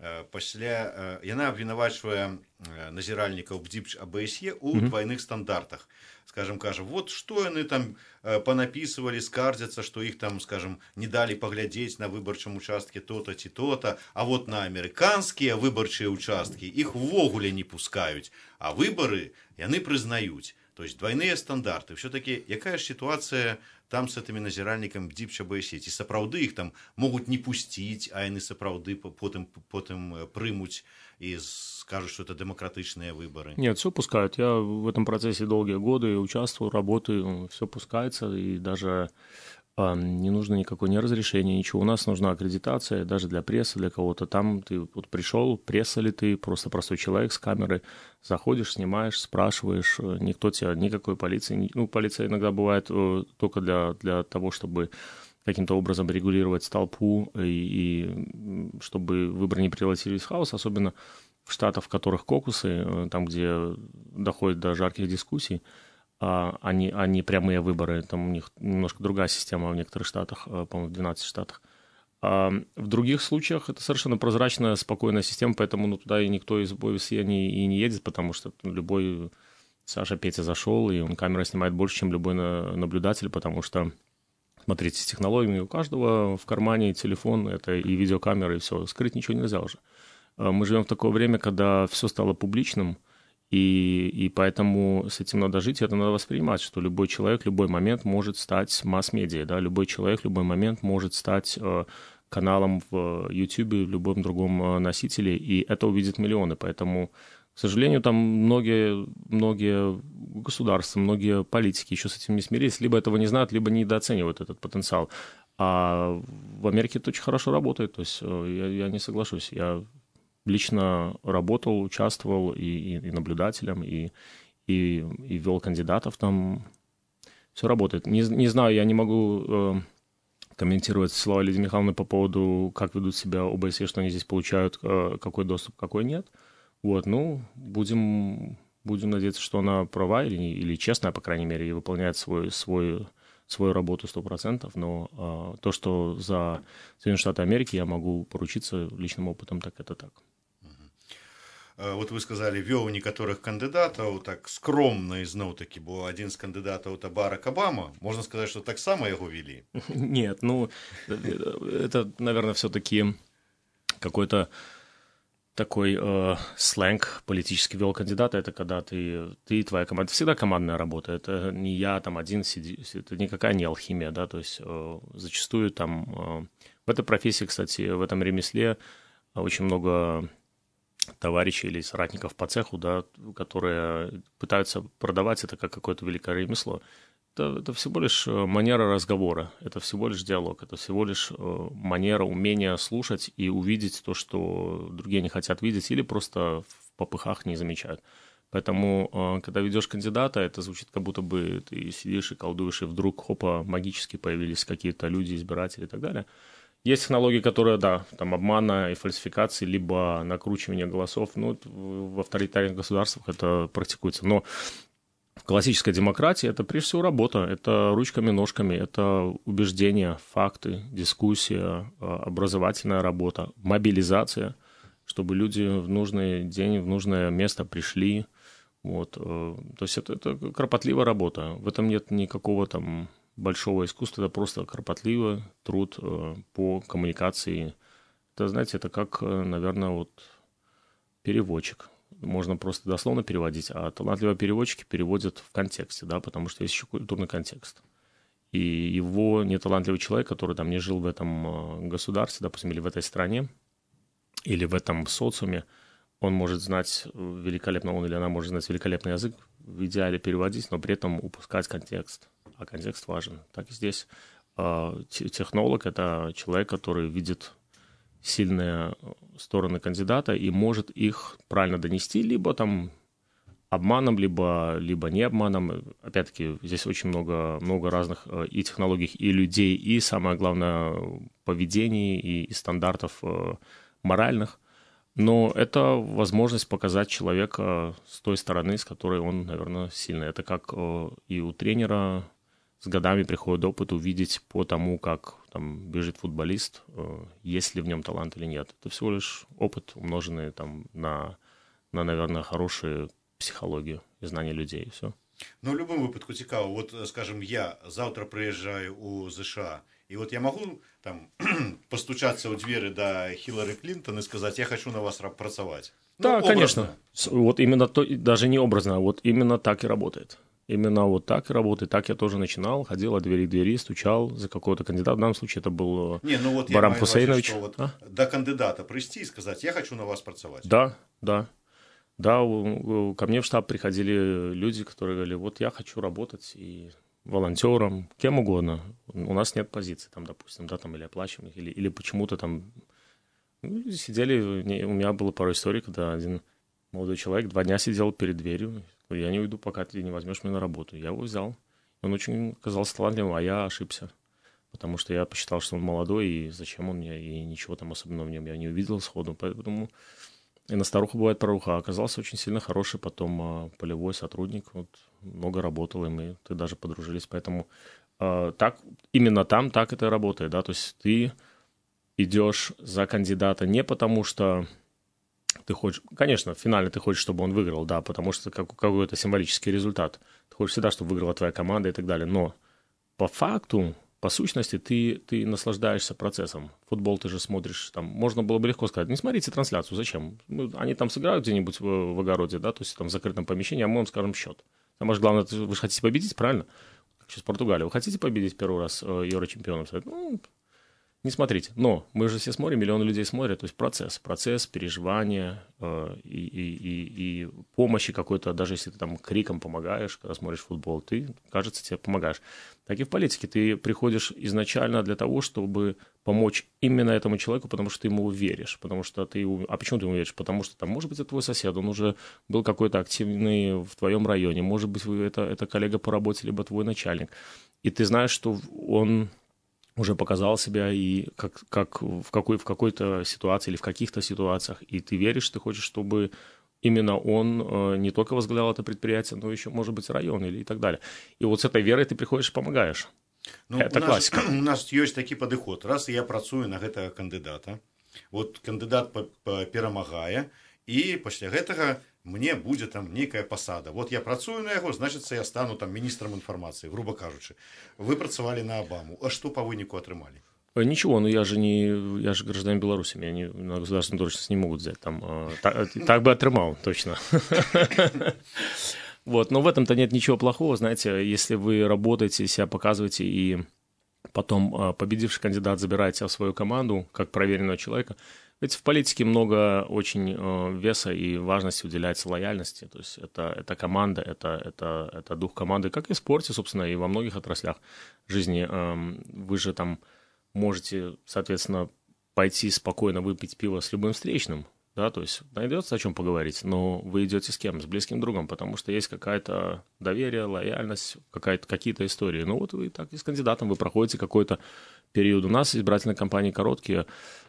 Пасля яна абвінавачвае назіральнікаў БДІПЧ АБСЕ ў двойных стандартах. Скажем, кажа, вот што яны там панапісывалі, скардзяцца, што іх там, скажем, не далі паглядзець на выбарчым участке то-то ці то-то, а вот на амерыканскія выбарчыя участкі іх увогуле не пускаюць, а выбары яны прызнаюць. То есть двойные стандарты. Все-таки якая же ситуация там с этими назиральниками БДІПЧ АБСЕ? Ці сапраўды их там могут не пустить, а яны сапраўды потом, потом примуть и скажут, что это демократичные выборы? Нет, все пускают. Я в этом процессе долгие годы участвую, работаю, все пускается, и даже а, не нужно никакое ни разрешение, ничего. У нас нужна аккредитация, даже для прессы, для кого-то. Там ты вот пришел, пресса ли ты, просто простой человек с камерой, заходишь, снимаешь, спрашиваешь, никто тебя, никакой полиции, ну, полиция иногда бывает только для, для того, чтобы каким-то образом регулировать толпу и, и чтобы выборы не превратились в хаос, особенно в штатах, в которых кокусы, там, где доходит до жарких дискуссий, а не, а не прямые выборы, там у них немножко другая система в некоторых штатах, по-моему, в двенадцати штатах. А в других случаях это совершенно прозрачная, спокойная система, поэтому ну, туда и никто из ОБСЕ не, и не едет, потому что любой Саша Петя зашел, и он камера снимает больше, чем любой наблюдатель, потому что, смотрите, с технологиями у каждого в кармане телефон, это и видеокамера, и все, скрыть ничего нельзя уже. Мы живем в такое время, когда все стало публичным, и, и поэтому с этим надо жить, и это надо воспринимать, что любой человек в любой момент может стать масс-медиа, да, любой человек в любой момент может стать э, каналом в YouTube, в любом другом э, носителе, и это увидят миллионы, поэтому, к сожалению, там многие, многие государства, многие политики еще с этим не смирились, либо этого не знают, либо недооценивают этот потенциал. А в Америке это очень хорошо работает, то есть э, я, я не соглашусь, я лично работал, участвовал и, и, и наблюдателем, и, и, и вел кандидатов там. Все работает. Не, не знаю, я не могу э, комментировать слова Лидии Михайловны по поводу, как ведут себя ОБСЕ, что они здесь получают, э, какой доступ, какой нет. Вот, ну, будем, будем надеяться, что она права или, или честная, по крайней мере, и выполняет свой, свой, свою работу сто процентов. Но э, то, что за Соединенные Штаты Америки я могу поручиться личным опытом, так это так. Вот вы сказали, вёў некаторых кандыдатаў так скромна ізноў-такі, бо адзін з кандыдатаў это Барак Обама. Можно сказать, что так само его вели? Нет, ну, это, наверное, все-таки какой-то такой э, сленг политически вел кандидата. Это когда ты, ты и твоя команда. Это всегда командная работа. Это не я там один сидит, это никакая не алхимия, да, то есть э, зачастую там... Э, в этой профессии, кстати, в этом ремесле очень много... товарищей или соратников по цеху, да, которые пытаются продавать это как какое-то великое ремесло. Это, это всего лишь манера разговора, это всего лишь диалог, это всего лишь манера, умения слушать и увидеть то, что другие не хотят видеть или просто в попыхах не замечают. Поэтому, когда ведешь кандидата, это звучит, как будто бы ты сидишь и колдуешь, и вдруг, хопа, магически появились какие-то люди, избиратели и так далее. Есть технологии, которые, да, там обмана и фальсификации, либо накручивание голосов. Ну, в авторитарных государствах это практикуется. Но в классической демократии это прежде всего работа. Это ручками-ножками, это убеждения, факты, дискуссия, образовательная работа, мобилизация, чтобы люди в нужный день, в нужное место пришли. Вот. То есть это, это кропотливая работа. В этом нет никакого там большого искусства, это просто кропотливый труд по коммуникации. Это, знаете, это как, наверное, вот переводчик. Можно просто дословно переводить, а талантливые переводчики переводят в контексте, да, потому что есть еще культурный контекст. И его неталантливый человек, который там не жил в этом государстве, допустим, или в этой стране, или в этом социуме, он может знать великолепно, он или она может знать великолепный язык, в идеале переводить, но при этом упускать контекст. А контекст важен. Так и здесь. Технолог – это человек, который видит сильные стороны кандидата и может их правильно донести, либо там обманом, либо, либо не обманом. Опять-таки, здесь очень много, много разных и технологий, и людей, и, самое главное, поведений, и, и стандартов моральных. Но это возможность показать человека с той стороны, с которой он, наверное, сильный. Это как и у тренера с годами приходит опыт увидеть по тому, как там бежит футболист, есть ли в нем талант или нет. Это всего лишь опыт, умноженный там на, на, наверное, хорошую психологию и знание людей, и все. Ну, в любом выпадку цікаво. Вот, скажем, я завтра приезжаю у США, и вот я могу там постучаться у двери до Хиллари Клинтон и сказать, я хочу на вас працевать. Ну, да, образно. Конечно. Вот именно то, даже не образно, а вот именно так и работает. Именно вот так и работает. Так я тоже начинал, ходил от двери к двери, стучал за какого-то кандидата. В данном случае это был Не, ну вот Барам я Хусейнович. Вот а? До кандидата прийти и сказать, я хочу на вас працевать. Да, да. Да, ко мне в штаб приходили люди, которые говорили, вот я хочу работать и волонтером, кем угодно. У нас нет позиции, там, допустим, да, там, или оплачиваемых, или, или почему-то там... Ну, сидели, у меня было пару историй, когда один молодой человек два дня сидел перед дверью. Я не уйду, пока ты не возьмешь меня на работу. Я его взял. Он очень казался талантливым, а я ошибся. Потому что я посчитал, что он молодой, и зачем он мне, и ничего там особенного в нем я не увидел сходу. Поэтому и на старуху бывает проруха. Оказался очень сильно хороший потом полевой сотрудник. Вот, много работал, и мы ты даже подружились. Поэтому э, так, именно там так это и работает. Да? То есть ты идешь за кандидата не потому, что ты хочешь, конечно, в финале ты хочешь, чтобы он выиграл, да, потому что как, какой-то символический результат. Ты хочешь всегда, чтобы выиграла твоя команда и так далее. Но по факту, по сущности, ты, ты наслаждаешься процессом. Футбол ты же смотришь, там, можно было бы легко сказать, не смотрите трансляцию, зачем? Ну, они там сыграют где-нибудь в, в огороде, да, то есть там в закрытом помещении, а мы вам скажем счет. Самое же главное, вы же хотите победить, правильно? Как сейчас Португалия. Вы хотите победить первый раз э, Еврочемпионом? Ну, не смотрите. Но мы же все смотрим, миллионы людей смотрят. То есть процесс, процесс, переживания э, и, и, и, и помощи какой-то, даже если ты там криком помогаешь, когда смотришь футбол, ты, кажется, тебе помогаешь. Так и в политике. Ты приходишь изначально для того, чтобы помочь именно этому человеку, потому что ты ему веришь. Потому что ты... А почему ты ему веришь? Потому что там, может быть, это твой сосед, он уже был какой-то активный в твоем районе, может быть, это, это коллега по работе, либо твой начальник. И ты знаешь, что он уже показал себя и как, как в, какой, в какой-то ситуации или в каких-то ситуациях, и ты веришь, ты хочешь, чтобы именно он э, не только возглавлял это предприятие, но еще, может быть, район или и так далее. И вот с этой верой ты приходишь и помогаешь. Ну, это у нас, классика. У нас есть такой подход. Раз я працую на гэтага кандидата, вот кандидат перамагае, и пасля гэтага мне будзе там нейкая пасада. Вот я працую на яго, значыцца я стану там міністрам інфармацыі, грубо кажучы. Вы працавалі на Обаму. А што па выніку атрымалі? Ничего, но я же не, я же гражданин Беларуси, меня не, на государственную должность не могут взять. Там, э, так, так бы отрымал, точно. Вот, но в этом-то нет ничего плохого, знаете, если вы работаете, себя показываете и потом победивший кандидат забирает себя в свою команду, как проверенного человека. Ведь в политике много очень веса и важности уделяется лояльности. То есть это, это команда, это, это, это дух команды, как и в спорте, собственно, и во многих отраслях жизни. Вы же там можете, соответственно, пойти спокойно выпить пиво с любым встречным, да, то есть найдется о чем поговорить, но вы идете с кем? С близким другом, потому что есть какая-то доверие, лояльность, какая-то, какие-то истории. Ну вот вы так и с кандидатом, вы проходите какой-то период. У нас избирательные кампании короткие,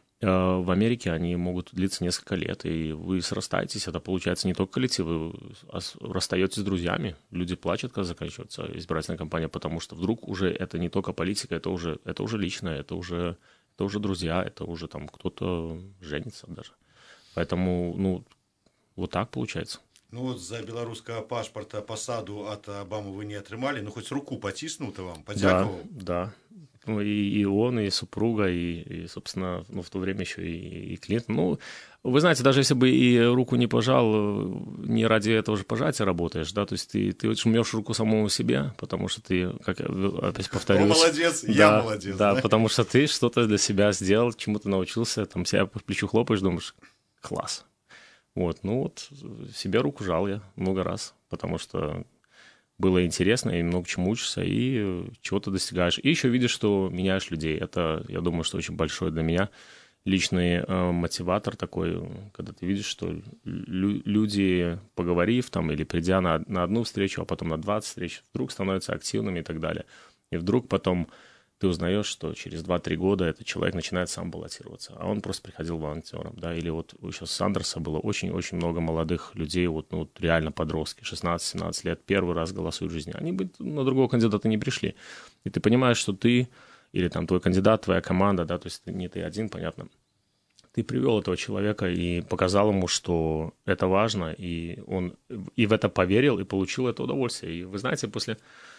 в Америке они могут длиться несколько лет, и вы срастаетесь, это получается не только коллектив, вы расстаетесь с друзьями, люди плачут, когда заканчивается избирательная кампания, потому что вдруг уже это не только политика, это уже, это уже личное, это уже, это уже друзья, это уже там кто-то женится даже. Поэтому, ну, вот так получается. Ну вот за белорусского пашпарта посаду от Обамы вы не отрымали, ну хоть руку потиснул-то вам, подяковал. Да, да. Ну, и, и он, и супруга, и, и собственно, ну, в то время еще и, и Клинтон. Ну, вы знаете, даже если бы и руку не пожал, не ради этого же пожатия работаешь, да, то есть ты, ты жмешь руку самому себе, потому что ты, как я опять повторюсь... Он молодец, да, я молодец. Да, да, потому что ты что-то для себя сделал, чему-то научился, там себя по плечу хлопаешь, думаешь, класс. Вот, ну вот, себе руку жал я много раз, потому что... было интересно, и много чему учишься, и чего-то достигаешь. И еще видишь, что меняешь людей. Это, я думаю, что очень большой для меня личный э, мотиватор такой, когда ты видишь, что лю- люди, поговорив там или придя на, на одну встречу, а потом на двадцать встреч, вдруг становятся активными и так далее. И вдруг потом ты узнаешь, что через два-три года этот человек начинает сам баллотироваться, а он просто приходил волонтером, да, или вот сейчас с Сандерса было очень-очень много молодых людей, вот, ну, вот реально подростки, шестнадцать-семнадцать лет, первый раз голосуют в жизни, они бы на другого кандидата не пришли, и ты понимаешь, что ты, или там твой кандидат, твоя команда, да, то есть не ты один, понятно, ты привел этого человека и показал ему, что это важно, и он и в это поверил, и получил это удовольствие, и вы знаете, после...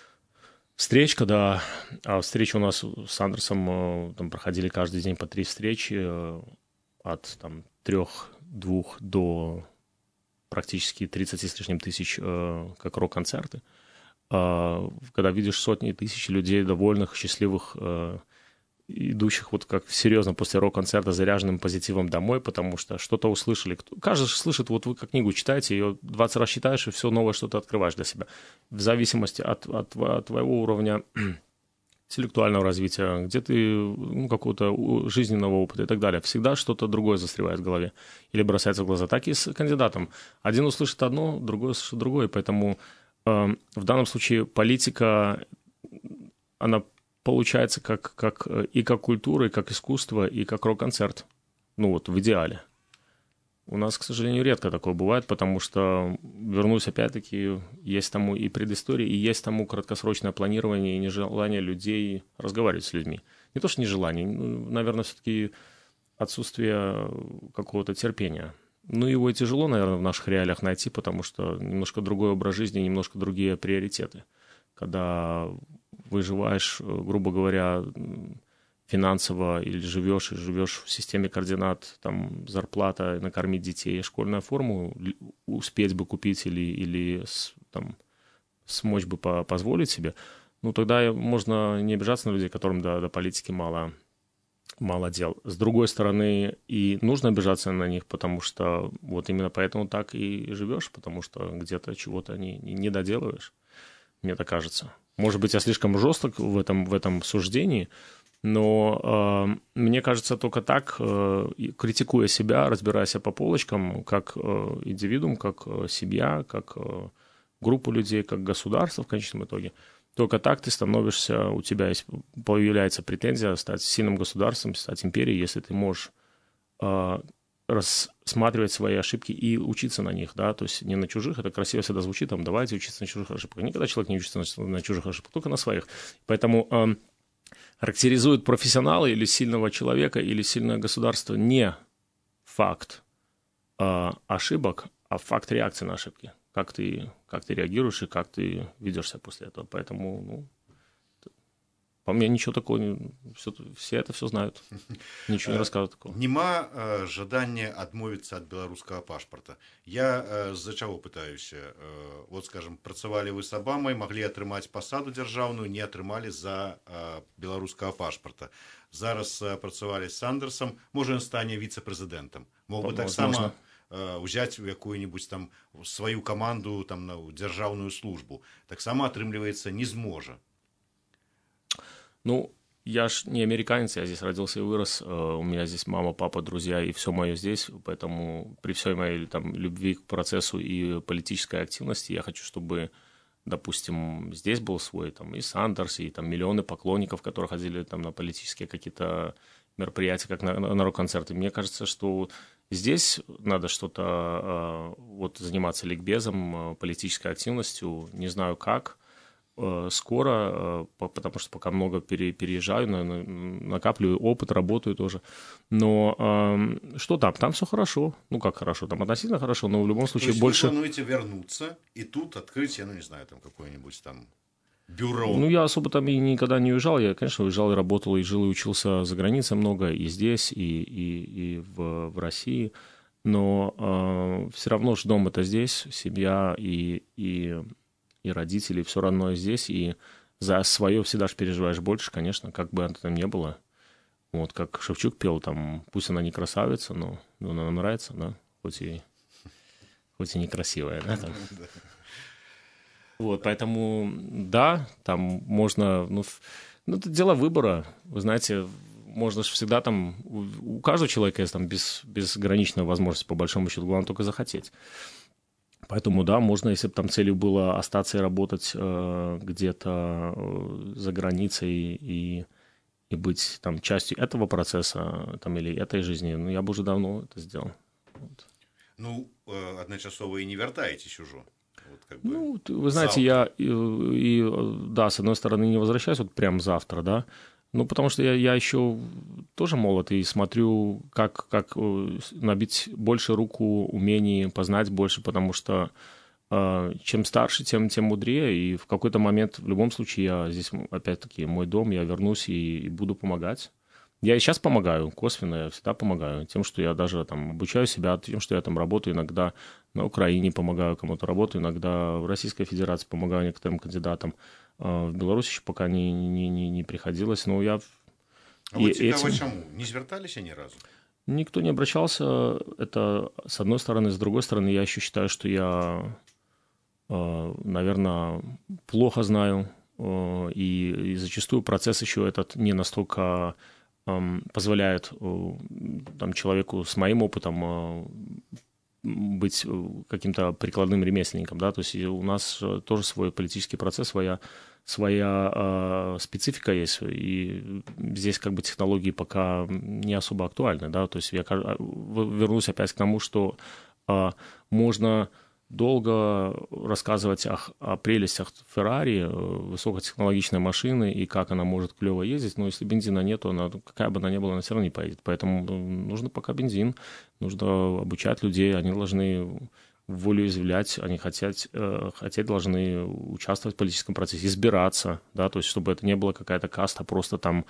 встреч, когда а встречи у нас с Андерсом там проходили каждый день по три встречи, от там трех-двух до практически тридцати с лишним тысяч, как рок-концерты. Когда видишь сотни тысяч людей довольных, счастливых, идущих вот как серьезно после рок-концерта заряженным позитивом домой, потому что что-то услышали. Каждый слышит, вот вы как книгу читаете, ее двадцать раз читаешь, и все новое что-то открываешь для себя. В зависимости от, от, от твоего уровня интеллектуального развития, где ты, ну, какого-то жизненного опыта и так далее. Всегда что-то другое застревает в голове или бросается в глаза. Так и с кандидатом. Один услышит одно, другой услышит другое. Поэтому э, в данном случае политика, она получается как, как, и как культура, и как искусство, и как рок-концерт. Ну вот, в идеале. У нас, к сожалению, редко такое бывает, потому что, вернусь опять-таки, есть тому и предыстория, и есть тому краткосрочное планирование и нежелание людей разговаривать с людьми. Не то, что нежелание, ну, наверное, все-таки отсутствие какого-то терпения. Ну, его и тяжело, наверное, в наших реалиях найти, потому что немножко другой образ жизни, немножко другие приоритеты. Когда выживаешь, грубо говоря, финансово, или живешь, и живешь в системе координат, там, зарплата, накормить детей, школьную форму успеть бы купить или, или там, смочь бы по- позволить себе, ну, тогда можно не обижаться на людей, которым до, до политики мало, мало дел. С другой стороны, и нужно обижаться на них, потому что вот именно поэтому так и живешь, потому что где-то чего-то не, не доделываешь, мне так кажется. Может быть, я слишком жесток в этом, в этом суждении, но э, мне кажется, только так, э, критикуя себя, разбирая себя по полочкам, как э, индивидуум, как э, семья, как э, группу людей, как государство в конечном итоге, только так ты становишься, у тебя есть, появляется претензия стать сильным государством, стать империей, если ты можешь э, рассматривать свои ошибки и учиться на них, да, то есть не на чужих, это красиво всегда звучит, там, давайте учиться на чужих ошибках. Никогда человек не учится на, на чужих ошибках, только на своих. Поэтому э, характеризуют профессионала или сильного человека, или сильное государство не факт э, ошибок, а факт реакции на ошибки. Как ты, как ты реагируешь и как ты ведешь себя после этого. Поэтому, ну, По мне ничего такого, не, все, все это все знают, ничего не рассказывают такого. Нема э, жадання адмовіцца ад беларускага пашпарта. Я э, з-за чаго пытаюся, э, вот скажем, працавалі вы з Абамай, маглі атрымаць пасаду дзяржаўную, не атрымалі за э, беларускага пашпарта. Зараз э, працавалі з Сандерсам, можа ён стане віцэ-прэзідэнтам. Мог бы таксама э, узяць у якую-нибудь там сваю каманду там на дзяржаўную службу. Таксама атрымліваецца не зможа. Ну, я ж не американец, я здесь родился и вырос, у меня здесь мама, папа, друзья, и все мое здесь, поэтому при всей моей там любви к процессу и политической активности я хочу, чтобы, допустим, здесь был свой там и Сандерс, и там миллионы поклонников, которые ходили там на политические какие-то мероприятия, как на, на рок-концерты. Мне кажется, что здесь надо что-то вот заниматься ликбезом, политической активностью, не знаю как, скоро, потому что пока много переезжаю, накапливаю опыт, работаю тоже. Но э, что там? Там все хорошо. Ну, как хорошо? Там относительно хорошо, но в любом случае То есть больше... вы планируете вернуться и тут открыть, я ну не знаю, там какое-нибудь там бюро? Ну, я особо там и никогда не уезжал. Я, конечно, уезжал и работал, и жил, и учился за границей много, и здесь, и, и, и в, в России. Но э, все равно же дом это здесь, семья и... и и родители, все равно здесь, и за свое всегда же переживаешь больше, конечно, как бы это там ни было. Вот, как Шевчук пел, там, пусть она не красавица, но, но она нам нравится, да, хоть и, хоть и некрасивая, да, там. Вот, поэтому, да, там можно, ну, ну, это дело выбора, вы знаете, можно же всегда там, у, у каждого человека есть там без, безграничная возможность, по большому счету, главное только захотеть. Поэтому, да, можно, если бы там целью было остаться и работать э, где-то э, за границей и, и быть там частью этого процесса там, или этой жизни, ну, я бы уже давно это сделал. Вот. Ну, э, одночасово и не вертаетесь уже. Вот, как бы ну, вы знаете, завтра. я, и, и, да, с одной стороны, не возвращаюсь вот прям завтра, да, ну, потому что я, я еще тоже молод и смотрю, как, как набить больше руку, умений, познать больше, потому что э, чем старше, тем, тем мудрее, и в какой-то момент, в любом случае, я здесь, опять-таки, мой дом, я вернусь и, и буду помогать. Я и сейчас помогаю, косвенно я всегда помогаю, тем, что я даже там обучаю себя, тем, что я там работаю иногда на Украине, помогаю кому-то, работаю иногда в Российской Федерации, помогаю некоторым кандидатам. В Беларуси еще пока не, не, не, не приходилось, но я... А вы цікаво, этим... чему? Не звертались ни разу? Никто не обращался, это с одной стороны, с другой стороны, я еще считаю, что я, наверное, плохо знаю, и, и зачастую процесс еще этот не настолько позволяет там, человеку с моим опытом быть каким-то прикладным ремесленником, да, то есть у нас тоже свой политический процесс, своя, своя э, специфика есть, и здесь как бы технологии пока не особо актуальны, да, то есть я вернусь опять к тому, что э, можно долго рассказывать о, о прелестях Феррари, высокотехнологичной машины и как она может клево ездить, но если бензина нет, она, какая бы она ни была, она все равно не поедет. Поэтому нужно пока бензин, нужно обучать людей, они должны волеизъявлять, они хотят, хотеть должны участвовать в политическом процессе, избираться, да, то есть чтобы это не была какая-то каста, просто там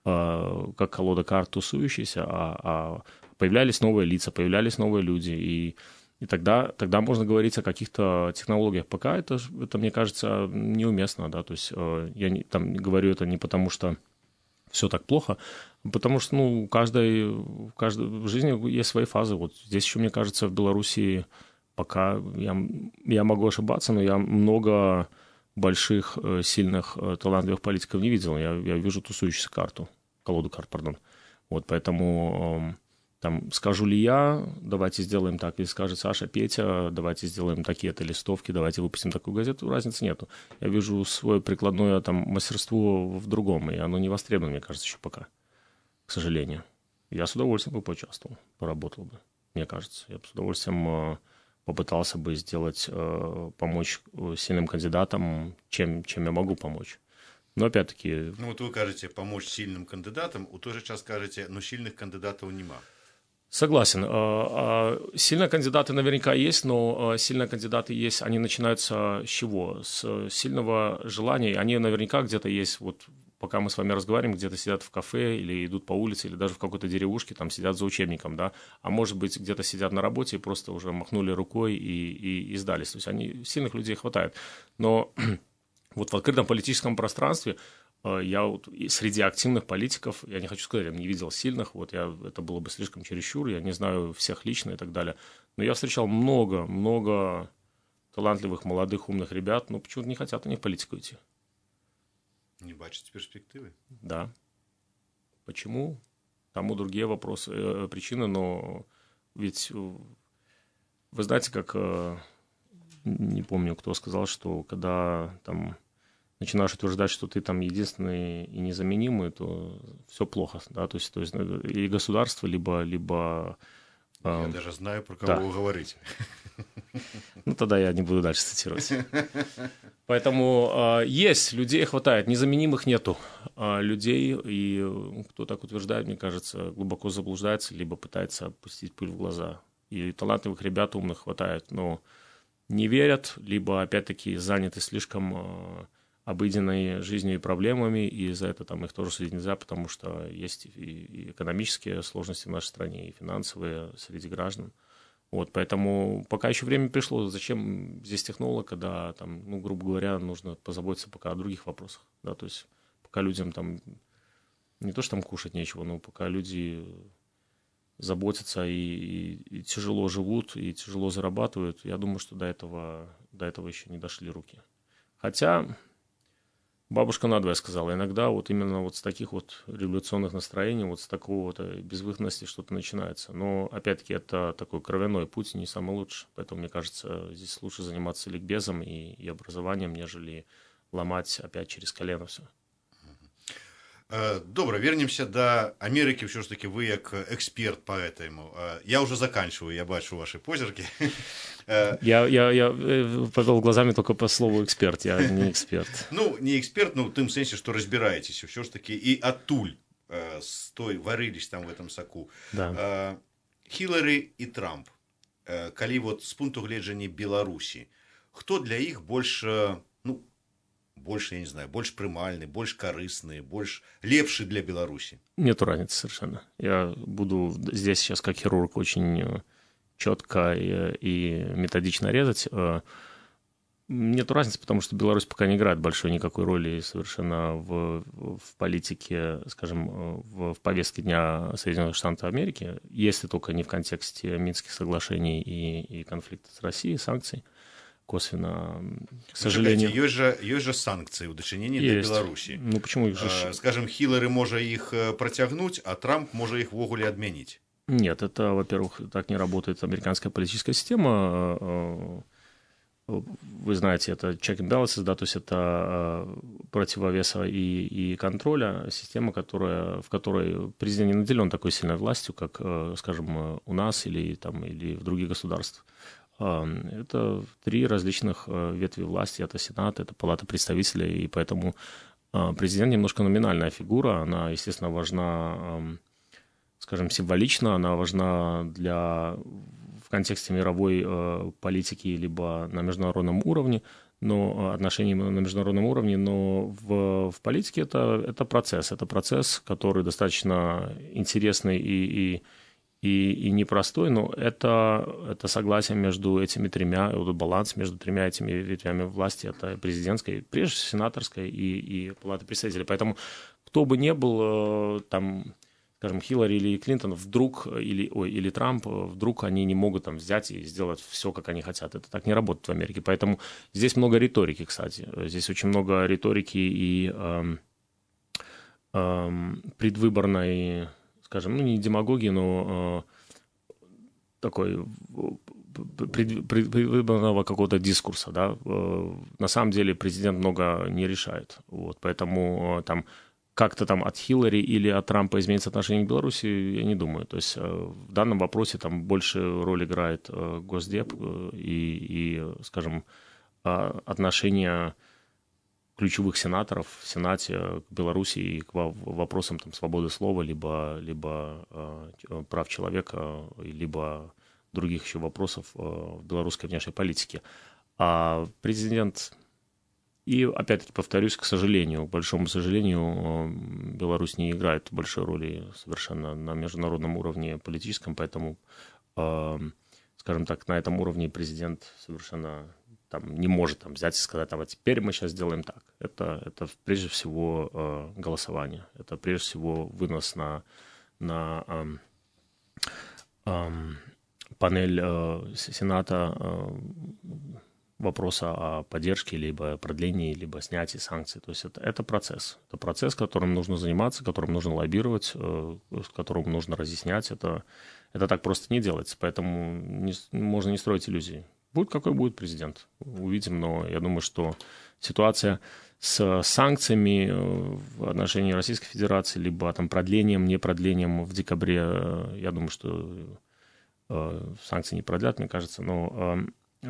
как колода карт тусующаяся, а, а появлялись новые лица, появлялись новые люди, и И тогда, тогда можно говорить о каких-то технологиях. Пока это, это мне кажется, неуместно, да, то есть э, я не, там говорю это не потому, что все так плохо, а потому что, ну, у каждой, в каждой в жизни есть свои фазы. Вот здесь еще, мне кажется, в Беларуси пока, я, я могу ошибаться, но я много больших, сильных, талантливых политиков не видел. Я, я вижу тусующуюся карту, колоду карт, пардон. Вот, поэтому... Э, Там, скажу ли я, давайте сделаем так, или скажет Саша, Петя, давайте сделаем такие-то листовки, давайте выпустим такую газету, разницы нету. Я вижу свое прикладное там мастерство в другом, и оно не востребовано, мне кажется, еще пока, к сожалению. Я с удовольствием бы поучаствовал, поработал бы, мне кажется. Я бы с удовольствием попытался бы сделать, помочь сильным кандидатам, чем, чем я могу помочь. Но опять-таки... Ну вот вы кажете, помочь сильным кандидатам, у той же час кажете, но сильных кандидатов нема. Согласен. Сильные кандидаты наверняка есть, но сильные кандидаты есть, они начинаются с чего? С сильного желания. Они наверняка где-то есть вот пока мы с вами разговариваем, где-то сидят в кафе или идут по улице, или даже в какой-то деревушке, там сидят за учебником, да, а может быть, где-то сидят на работе и просто уже махнули рукой и, и, и сдались. То есть они, сильных людей хватает. Но вот в открытом политическом пространстве я вот среди активных политиков, я не хочу сказать, я не видел сильных, вот я, это было бы слишком чересчур, я не знаю всех лично и так далее, но я встречал много, много талантливых, молодых, умных ребят, но почему-то не хотят они в политику идти. Не бачите перспективы? Да. Почему? Там у другие вопросы, э, причины, но ведь вы знаете, как, э, не помню, кто сказал, что когда там начинаешь утверждать, что ты там единственный и незаменимый, то все плохо, да, то есть, то есть и государство, либо, либо... Э, я даже знаю, про кого да. вы говорите. Ну, тогда я не буду дальше цитировать. Поэтому э, есть, людей хватает, незаменимых нету э, людей, и кто так утверждает, мне кажется, глубоко заблуждается, либо пытается опустить пыль в глаза. И талантливых ребят умных хватает, но не верят, либо, опять-таки, заняты слишком э, обыденной жизнью и проблемами, и за это там их тоже судить нельзя, потому что есть и, и экономические сложности в нашей стране, и финансовые среди граждан. Вот, поэтому пока еще время пришло, зачем здесь технолог, когда, там, ну, грубо говоря, нужно позаботиться пока о других вопросах, да, то есть пока людям там не то, что там кушать нечего, но пока люди заботятся и, и, и тяжело живут, и тяжело зарабатывают, я думаю, что до этого, до этого еще не дошли руки. Хотя бабушка надвое сказала, иногда вот именно вот с таких вот революционных настроений, вот с такого вот безвыходности что-то начинается. Но, опять-таки, это такой кровяной путь, не самый лучший. Поэтому, мне кажется, здесь лучше заниматься ликбезом и, и образованием, нежели ломать опять через колено все. Добре, вернемся до Америки. Все ж таки, ви як експерт по этому. Я уже заканчиваю, я бачу ваши позерки. Я, я, я повел глазами только по слову эксперт, я не эксперт. Ну, не эксперт, но в том сенсе, что разбираетесь все ж таки и оттуль с той варились там в этом соку. Да. Хиллари и Трамп, калі вот с пункту гледжання Беларусі, хто для іх больш, ну, больше, я не знаю, больше прымальны, больше корыстны, больше лепшы для Беларуси? Нету разницы совершенно. Я буду здесь сейчас как хирург очень четко и, и методично резать. Нету разницы, потому что Беларусь пока не играет большой никакой роли совершенно в, в политике, скажем, в, в повестке дня Соединенных Штатов Америки, если только не в контексте Минских соглашений и, и конфликта с Россией, санкций. Косвенно, к сожалению. Есть же, есть же санкции в дочинении для Беларуси. Ну, почему их же... А, скажем, Хиллари может их протягнуть, а Трамп может их в огуле отменить. Нет, это, во-первых, так не работает американская политическая система. Вы знаете, это check and balances, да, то есть это противовеса и, и контроля, система, которая, в которой президент не наделен такой сильной властью, как, скажем, у нас или, там, или в других государствах. Это три различных ветви власти, это Сенат, это Палата представителей, и поэтому президент немножко номинальная фигура, она, естественно, важна, скажем, символично, она важна для, в контексте мировой политики либо на международном уровне, но отношений на международном уровне, но в, в политике это, это процесс, это процесс, который достаточно интересный и, и И, и непростой, но это, это согласие между этими тремя, вот баланс между тремя этими ветвями власти, это президентской, прежде всего сенаторской и, и Палаты представителей. Поэтому кто бы ни был, там, скажем, Хиллари или Клинтон, вдруг, или, ой, или Трамп, вдруг они не могут там взять и сделать все, как они хотят. Это так не работает в Америке. Поэтому здесь много риторики, кстати. Здесь очень много риторики и эм, эм, предвыборной, скажем, ну, не демагогии, но э, такой пред, предвыборного какого-то дискурса, да. Э, на самом деле президент много не решает. Вот, поэтому э, там как-то там от Хиллари или от Трампа изменится отношение к Беларуси, я не думаю. То есть э, в данном вопросе там больше роль играет э, Госдеп э, и, и, скажем, э, отношения ключевых сенаторов в Сенате к Беларуси и к вопросам там, свободы слова, либо, либо э, прав человека, либо других еще вопросов э, в белорусской внешней политике. А президент И опять-таки повторюсь, к сожалению, к большому сожалению, Беларусь не играет большой роли совершенно на международном уровне политическом, поэтому, скажем так, на этом уровне президент совершенно там, не может там, взять и сказать, а вот теперь мы сейчас сделаем так. Это, это прежде всего голосование, это прежде всего вынос на, на эм, эм, панель э, Сената э, вопроса о поддержке, либо продлении, либо снятии санкций. То есть это, это процесс. Это процесс, которым нужно заниматься, которым нужно лоббировать, э, которым нужно разъяснять. Это, это так просто не делается, поэтому не, можно не строить иллюзий. Будет какой будет президент, увидим, но я думаю, что ситуация с санкциями в отношении Российской Федерации, либо там продлением, не продлением в декабре, я думаю, что э, санкции не продлят, мне кажется, но э,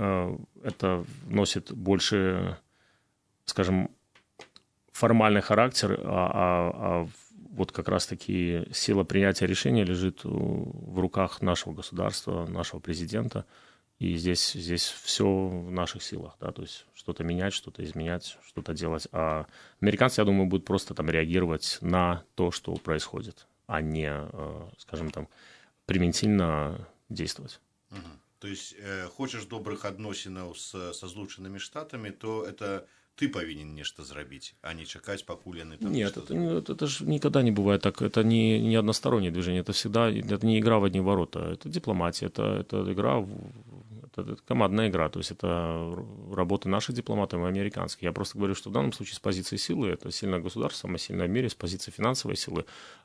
это носит больше, скажем, формальный характер, а, а, а вот как раз-таки сила принятия решения лежит в руках нашего государства, нашего президента, и здесь, здесь все в наших силах, да, то есть что-то менять, что-то изменять, что-то делать. А американцы, я думаю, будут просто там реагировать на то, что происходит, а не, скажем, там, превентивно действовать. Угу. То есть, э, хочешь добрых адносінаў с, со Злученными Штатами, то это ты повинен нечто зрабіць, а не чакать, покуль яны там. Нет, это, это, это же никогда не бывает так. Это не, не одностороннее движение. Это всегда, это не игра в одни ворота. Это дипломатия, это, это игра, это, это командная игра. То есть это работа наших дипломатов и американских. Я просто говорю, что в данном случае с позиции силы, это сильное государство, самое сильное в мире, с позиции финансовой силы,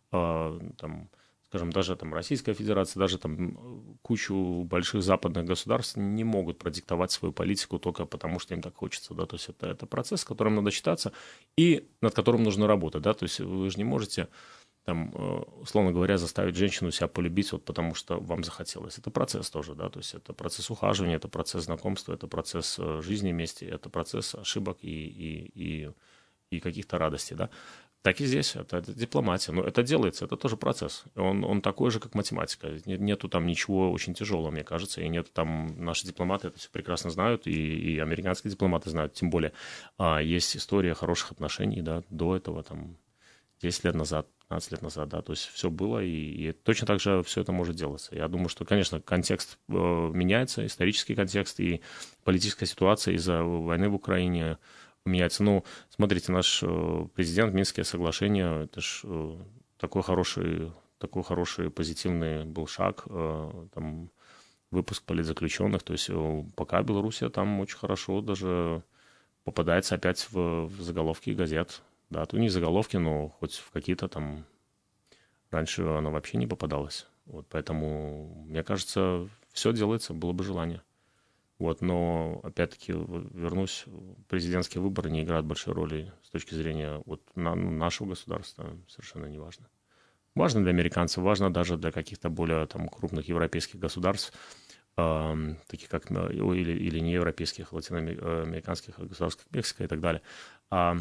э, там, скажем, даже там Российская Федерация, даже там кучу больших западных государств не могут продиктовать свою политику только потому, что им так хочется, да, то есть это, это процесс, с которым надо считаться и над которым нужно работать, да, то есть вы же не можете, там, условно говоря, заставить женщину себя полюбить вот потому, что вам захотелось. Это процесс тоже, да, то есть это процесс ухаживания, это процесс знакомства, это процесс жизни вместе, это процесс ошибок и, и, и, и каких-то радостей, да. Так и здесь, это, это дипломатия. Но это делается, это тоже процесс. Он, он такой же, как математика. Нету там ничего очень тяжелого, мне кажется, и нет там, наши дипломаты это все прекрасно знают, и, и американские дипломаты знают, тем более. А, есть история хороших отношений, да, до этого, там, десять лет назад, пятнадцать лет назад, да, то есть все было, и, и точно так же все это может делаться. Я думаю, что, конечно, контекст э, меняется, исторический контекст и политическая ситуация из-за войны в Украине меняется. Ну, смотрите, наш президент, Минские соглашения, это ж такой хороший, такой хороший позитивный был шаг, там, выпуск политзаключенных, то есть пока Белоруссия там очень хорошо даже попадается опять в, в заголовки газет, да, то не в заголовки, но хоть в какие-то там, раньше она вообще не попадалась, вот, поэтому, мне кажется, все делается, было бы желание. Вот, но, опять-таки, вернусь, президентские выборы не играют большой роли с точки зрения вот, на, нашего государства, совершенно не важно. Важно для американцев, важно даже для каких-то более там, крупных европейских государств, э, таких как, или, или неевропейских, латиноамериканских государств, как Мексика и так далее. А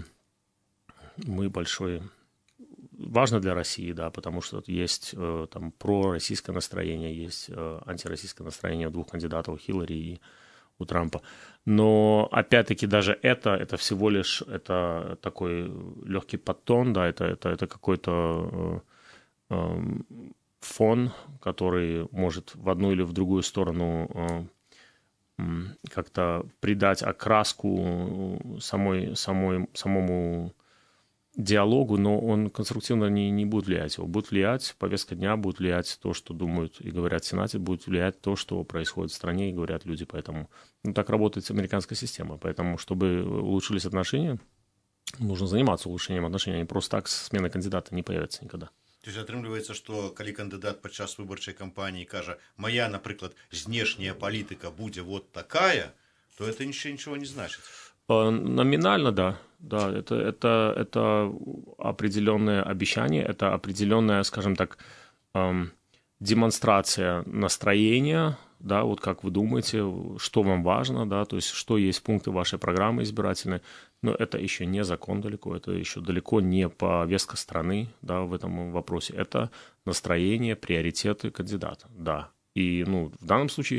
мы большой... Важно для России, да, потому что есть э, там пророссийское настроение, есть э, антироссийское настроение у двух кандидатов, Хиллари и у Трампа. Но, опять-таки, даже это, это всего лишь это такой легкий подтон, да, это, это, это какой-то э, э, фон, который может в одну или в другую сторону э, как-то придать окраску самой, самой, самому диалогу, но он конструктивно не, не будет влиять. Его будет влиять повестка дня, будет влиять то, что думают и говорят в Сенате, будет влиять то, что происходит в стране и говорят люди. Поэтому ну, так работает американская система. Поэтому, чтобы улучшились отношения, нужно заниматься улучшением отношений. Они просто так с сменой кандидата не появятся никогда. То есть атрымліваецца, што калі кандыдат падчас выбарчай кампаніі кажа, моя, напрыклад, знешняя палітыка будзе вот такая, то это ничего, ничего не значит. Номинально, да. Да, это, это, это определенное обещание, это определенная, скажем так, эм, демонстрация настроения, да, вот как вы думаете, что вам важно, да, то есть что есть пункты вашей программы избирательной, но это еще не закон далеко, это еще далеко не повестка страны, да, в этом вопросе, это настроение, приоритеты кандидата, да. И, ну, в данном случае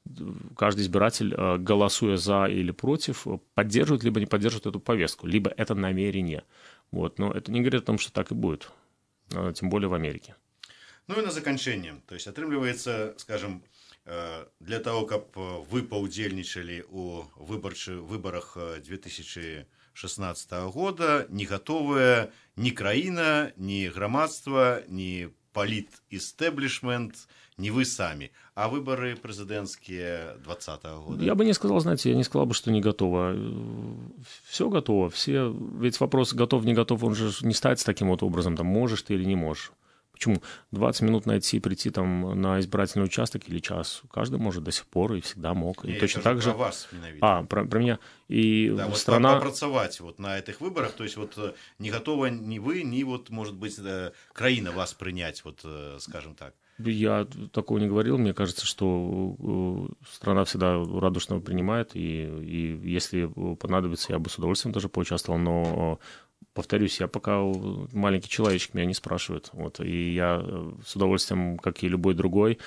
каждый избиратель, голосуя за или против, поддерживает либо не поддерживает эту повестку, либо это намерение. Вот. Но это не говорит о том, что так и будет, тем более в Америке. Ну и на заканчэнне, то есть атрымліваецца, скажем, для того, каб вы паўдзельнічалі у выбарчых выбарах две тысячи шестнадцатого года, не готовая ни краіна, ни грамадства, ни полит-истеблишмент, не вы сами, а выборы президентские двадцатого года. Я бы не сказал, знаете, я не сказал бы, что не готово. Все готово. Все, ведь вопрос готов, не готов, он же не ставится таким вот образом, там, можешь ты или не можешь. Почему? двадцать минут найти, прийти там на избирательный участок или час. Каждый может до сих пор и всегда мог. И я точно так же... про вас, менавіта. А, про, про меня. И да, страна... Вот попрацаваць вот на этих выборах, то есть вот не готова ни вы, ни вот, может быть, краина вас принять, вот, скажем так. Я такого не говорил. Мне кажется, что страна всегда радушно принимает, и, и если понадобится, я бы с удовольствием тоже поучаствовал, но... Повторюсь, я пока маленький человечек, меня не спрашивают. Вот, и я с удовольствием, как и любой другой,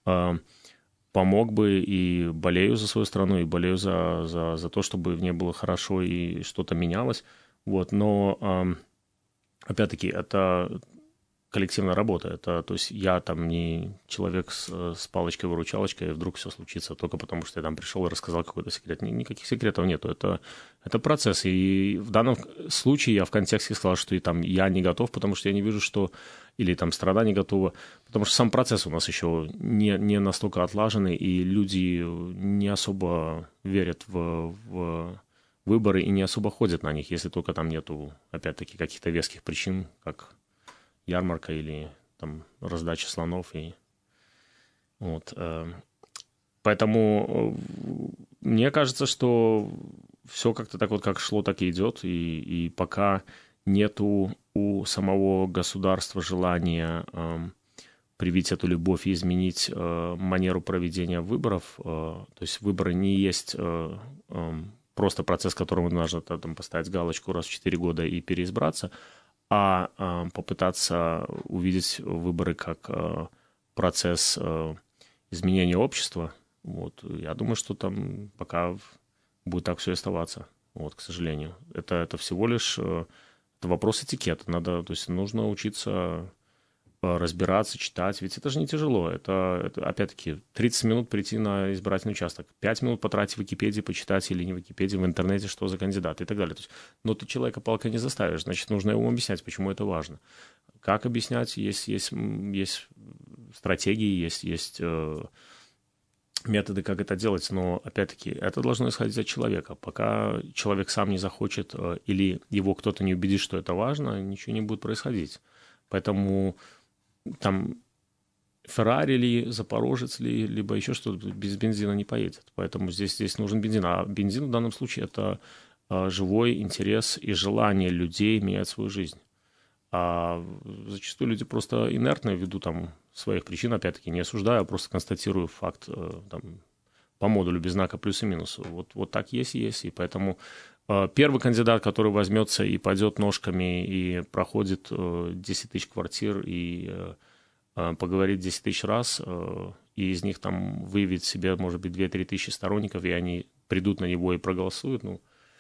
помог бы и болею за свою страну, и болею за, за, за то, чтобы в ней было хорошо и что-то менялось. Вот, но, опять-таки, это коллективная работа. Это, то есть я там не человек с, с палочкой-выручалочкой, и вдруг все случится только потому, что я там пришел и рассказал какой-то секрет. Никаких секретов нету. Это, это процесс. И в данном случае я в контексте сказал, что и там я не готов, потому что я не вижу, что... Или там страна не готова. Потому что сам процесс у нас еще не, не настолько отлаженный, и люди не особо верят в, в выборы и не особо ходят на них, если только там нету, опять-таки, каких-то веских причин, как... ярмарка или там раздача слонов. И... Вот. Поэтому мне кажется, что все как-то так вот, как шло, так и идет. И, и пока нету у самого государства желания э, привить эту любовь и изменить э, манеру проведения выборов, э, то есть выборы не есть э, э, просто процесс, которому нужно там, поставить галочку раз в четыре года и переизбраться, а э, попытаться увидеть выборы как э, процесс э, изменения общества. Вот. Я думаю, что там пока будет так все оставаться, вот, к сожалению. Это, это всего лишь э, это вопрос этикета. Надо, то есть нужно учиться э, разбираться, читать, ведь это же не тяжело. Это, это опять-таки, тридцать минут прийти на избирательный участок, пять минут потратить в Википедии, почитать или не в Википедии, в интернете, что за кандидат и так далее. То есть, но ты человека палкой не заставишь, значит, нужно ему объяснять, почему это важно. Как объяснять? Есть, есть, есть стратегии, есть, есть э, методы, как это делать, но, опять-таки, это должно исходить от человека. Пока человек сам не захочет э, или его кто-то не убедит, что это важно, ничего не будет происходить. Поэтому там Феррари ли, Запорожец ли, либо еще что-то без бензина не поедет. Поэтому здесь, здесь нужен бензин. А бензин в данном случае – это э, живой интерес и желание людей менять свою жизнь. А зачастую люди просто инертны ввиду там своих причин, опять-таки, не осуждаю, а просто констатирую факт э, там, по модулю без знака плюс и минус. Вот, вот так есть и есть. И поэтому э, первый кандидат, который возьмется и пойдет ножками и проходит э, десять тысяч квартир и э, поговорит десять тысяч раз, э, и из них там выявит себе, может быть, две-три тысячи сторонников, и они придут на него и проголосуют, ну,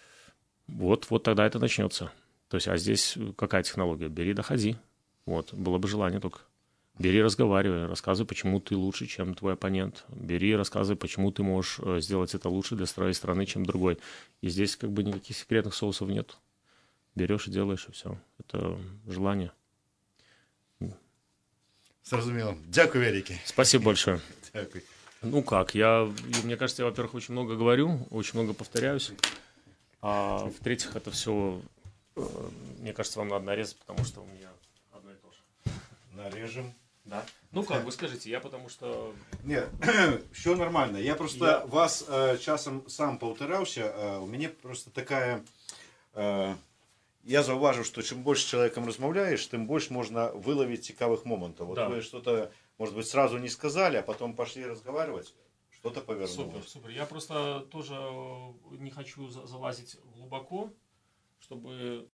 вот, вот тогда это начнется. То есть, а здесь какая технология? Бери, доходи. Вот, было бы желание только. Бери, разговаривай, рассказывай, почему ты лучше, чем твой оппонент. Бери, рассказывай, почему ты можешь сделать это лучше для своей страны, чем другой. И здесь как бы никаких секретных соусов нет. Берешь и делаешь, и все. Это желание. Зрозуміло. Дякую, великий. Спасибо большое. Дякую. Ну как, я, мне кажется, я, во-первых, очень много говорю, очень много повторяюсь. А в-третьих, это все... Мне кажется, вам надо нарезать, потому что у меня одно и то же. Нарежем. Да. Ну как, вы скажите, я потому что... Нет, все нормально. Я просто я... вас э, часом сам повторялся. Э, у меня просто такая... Э, я зауважу, что чем больше с человеком размовляешь, тем больше можно выловить цікавых моментов. Вот да. Вы что-то, может быть, сразу не сказали, а потом пошли разговаривать, что-то повернулось. Супер, супер. Я просто тоже не хочу залазить глубоко, чтобы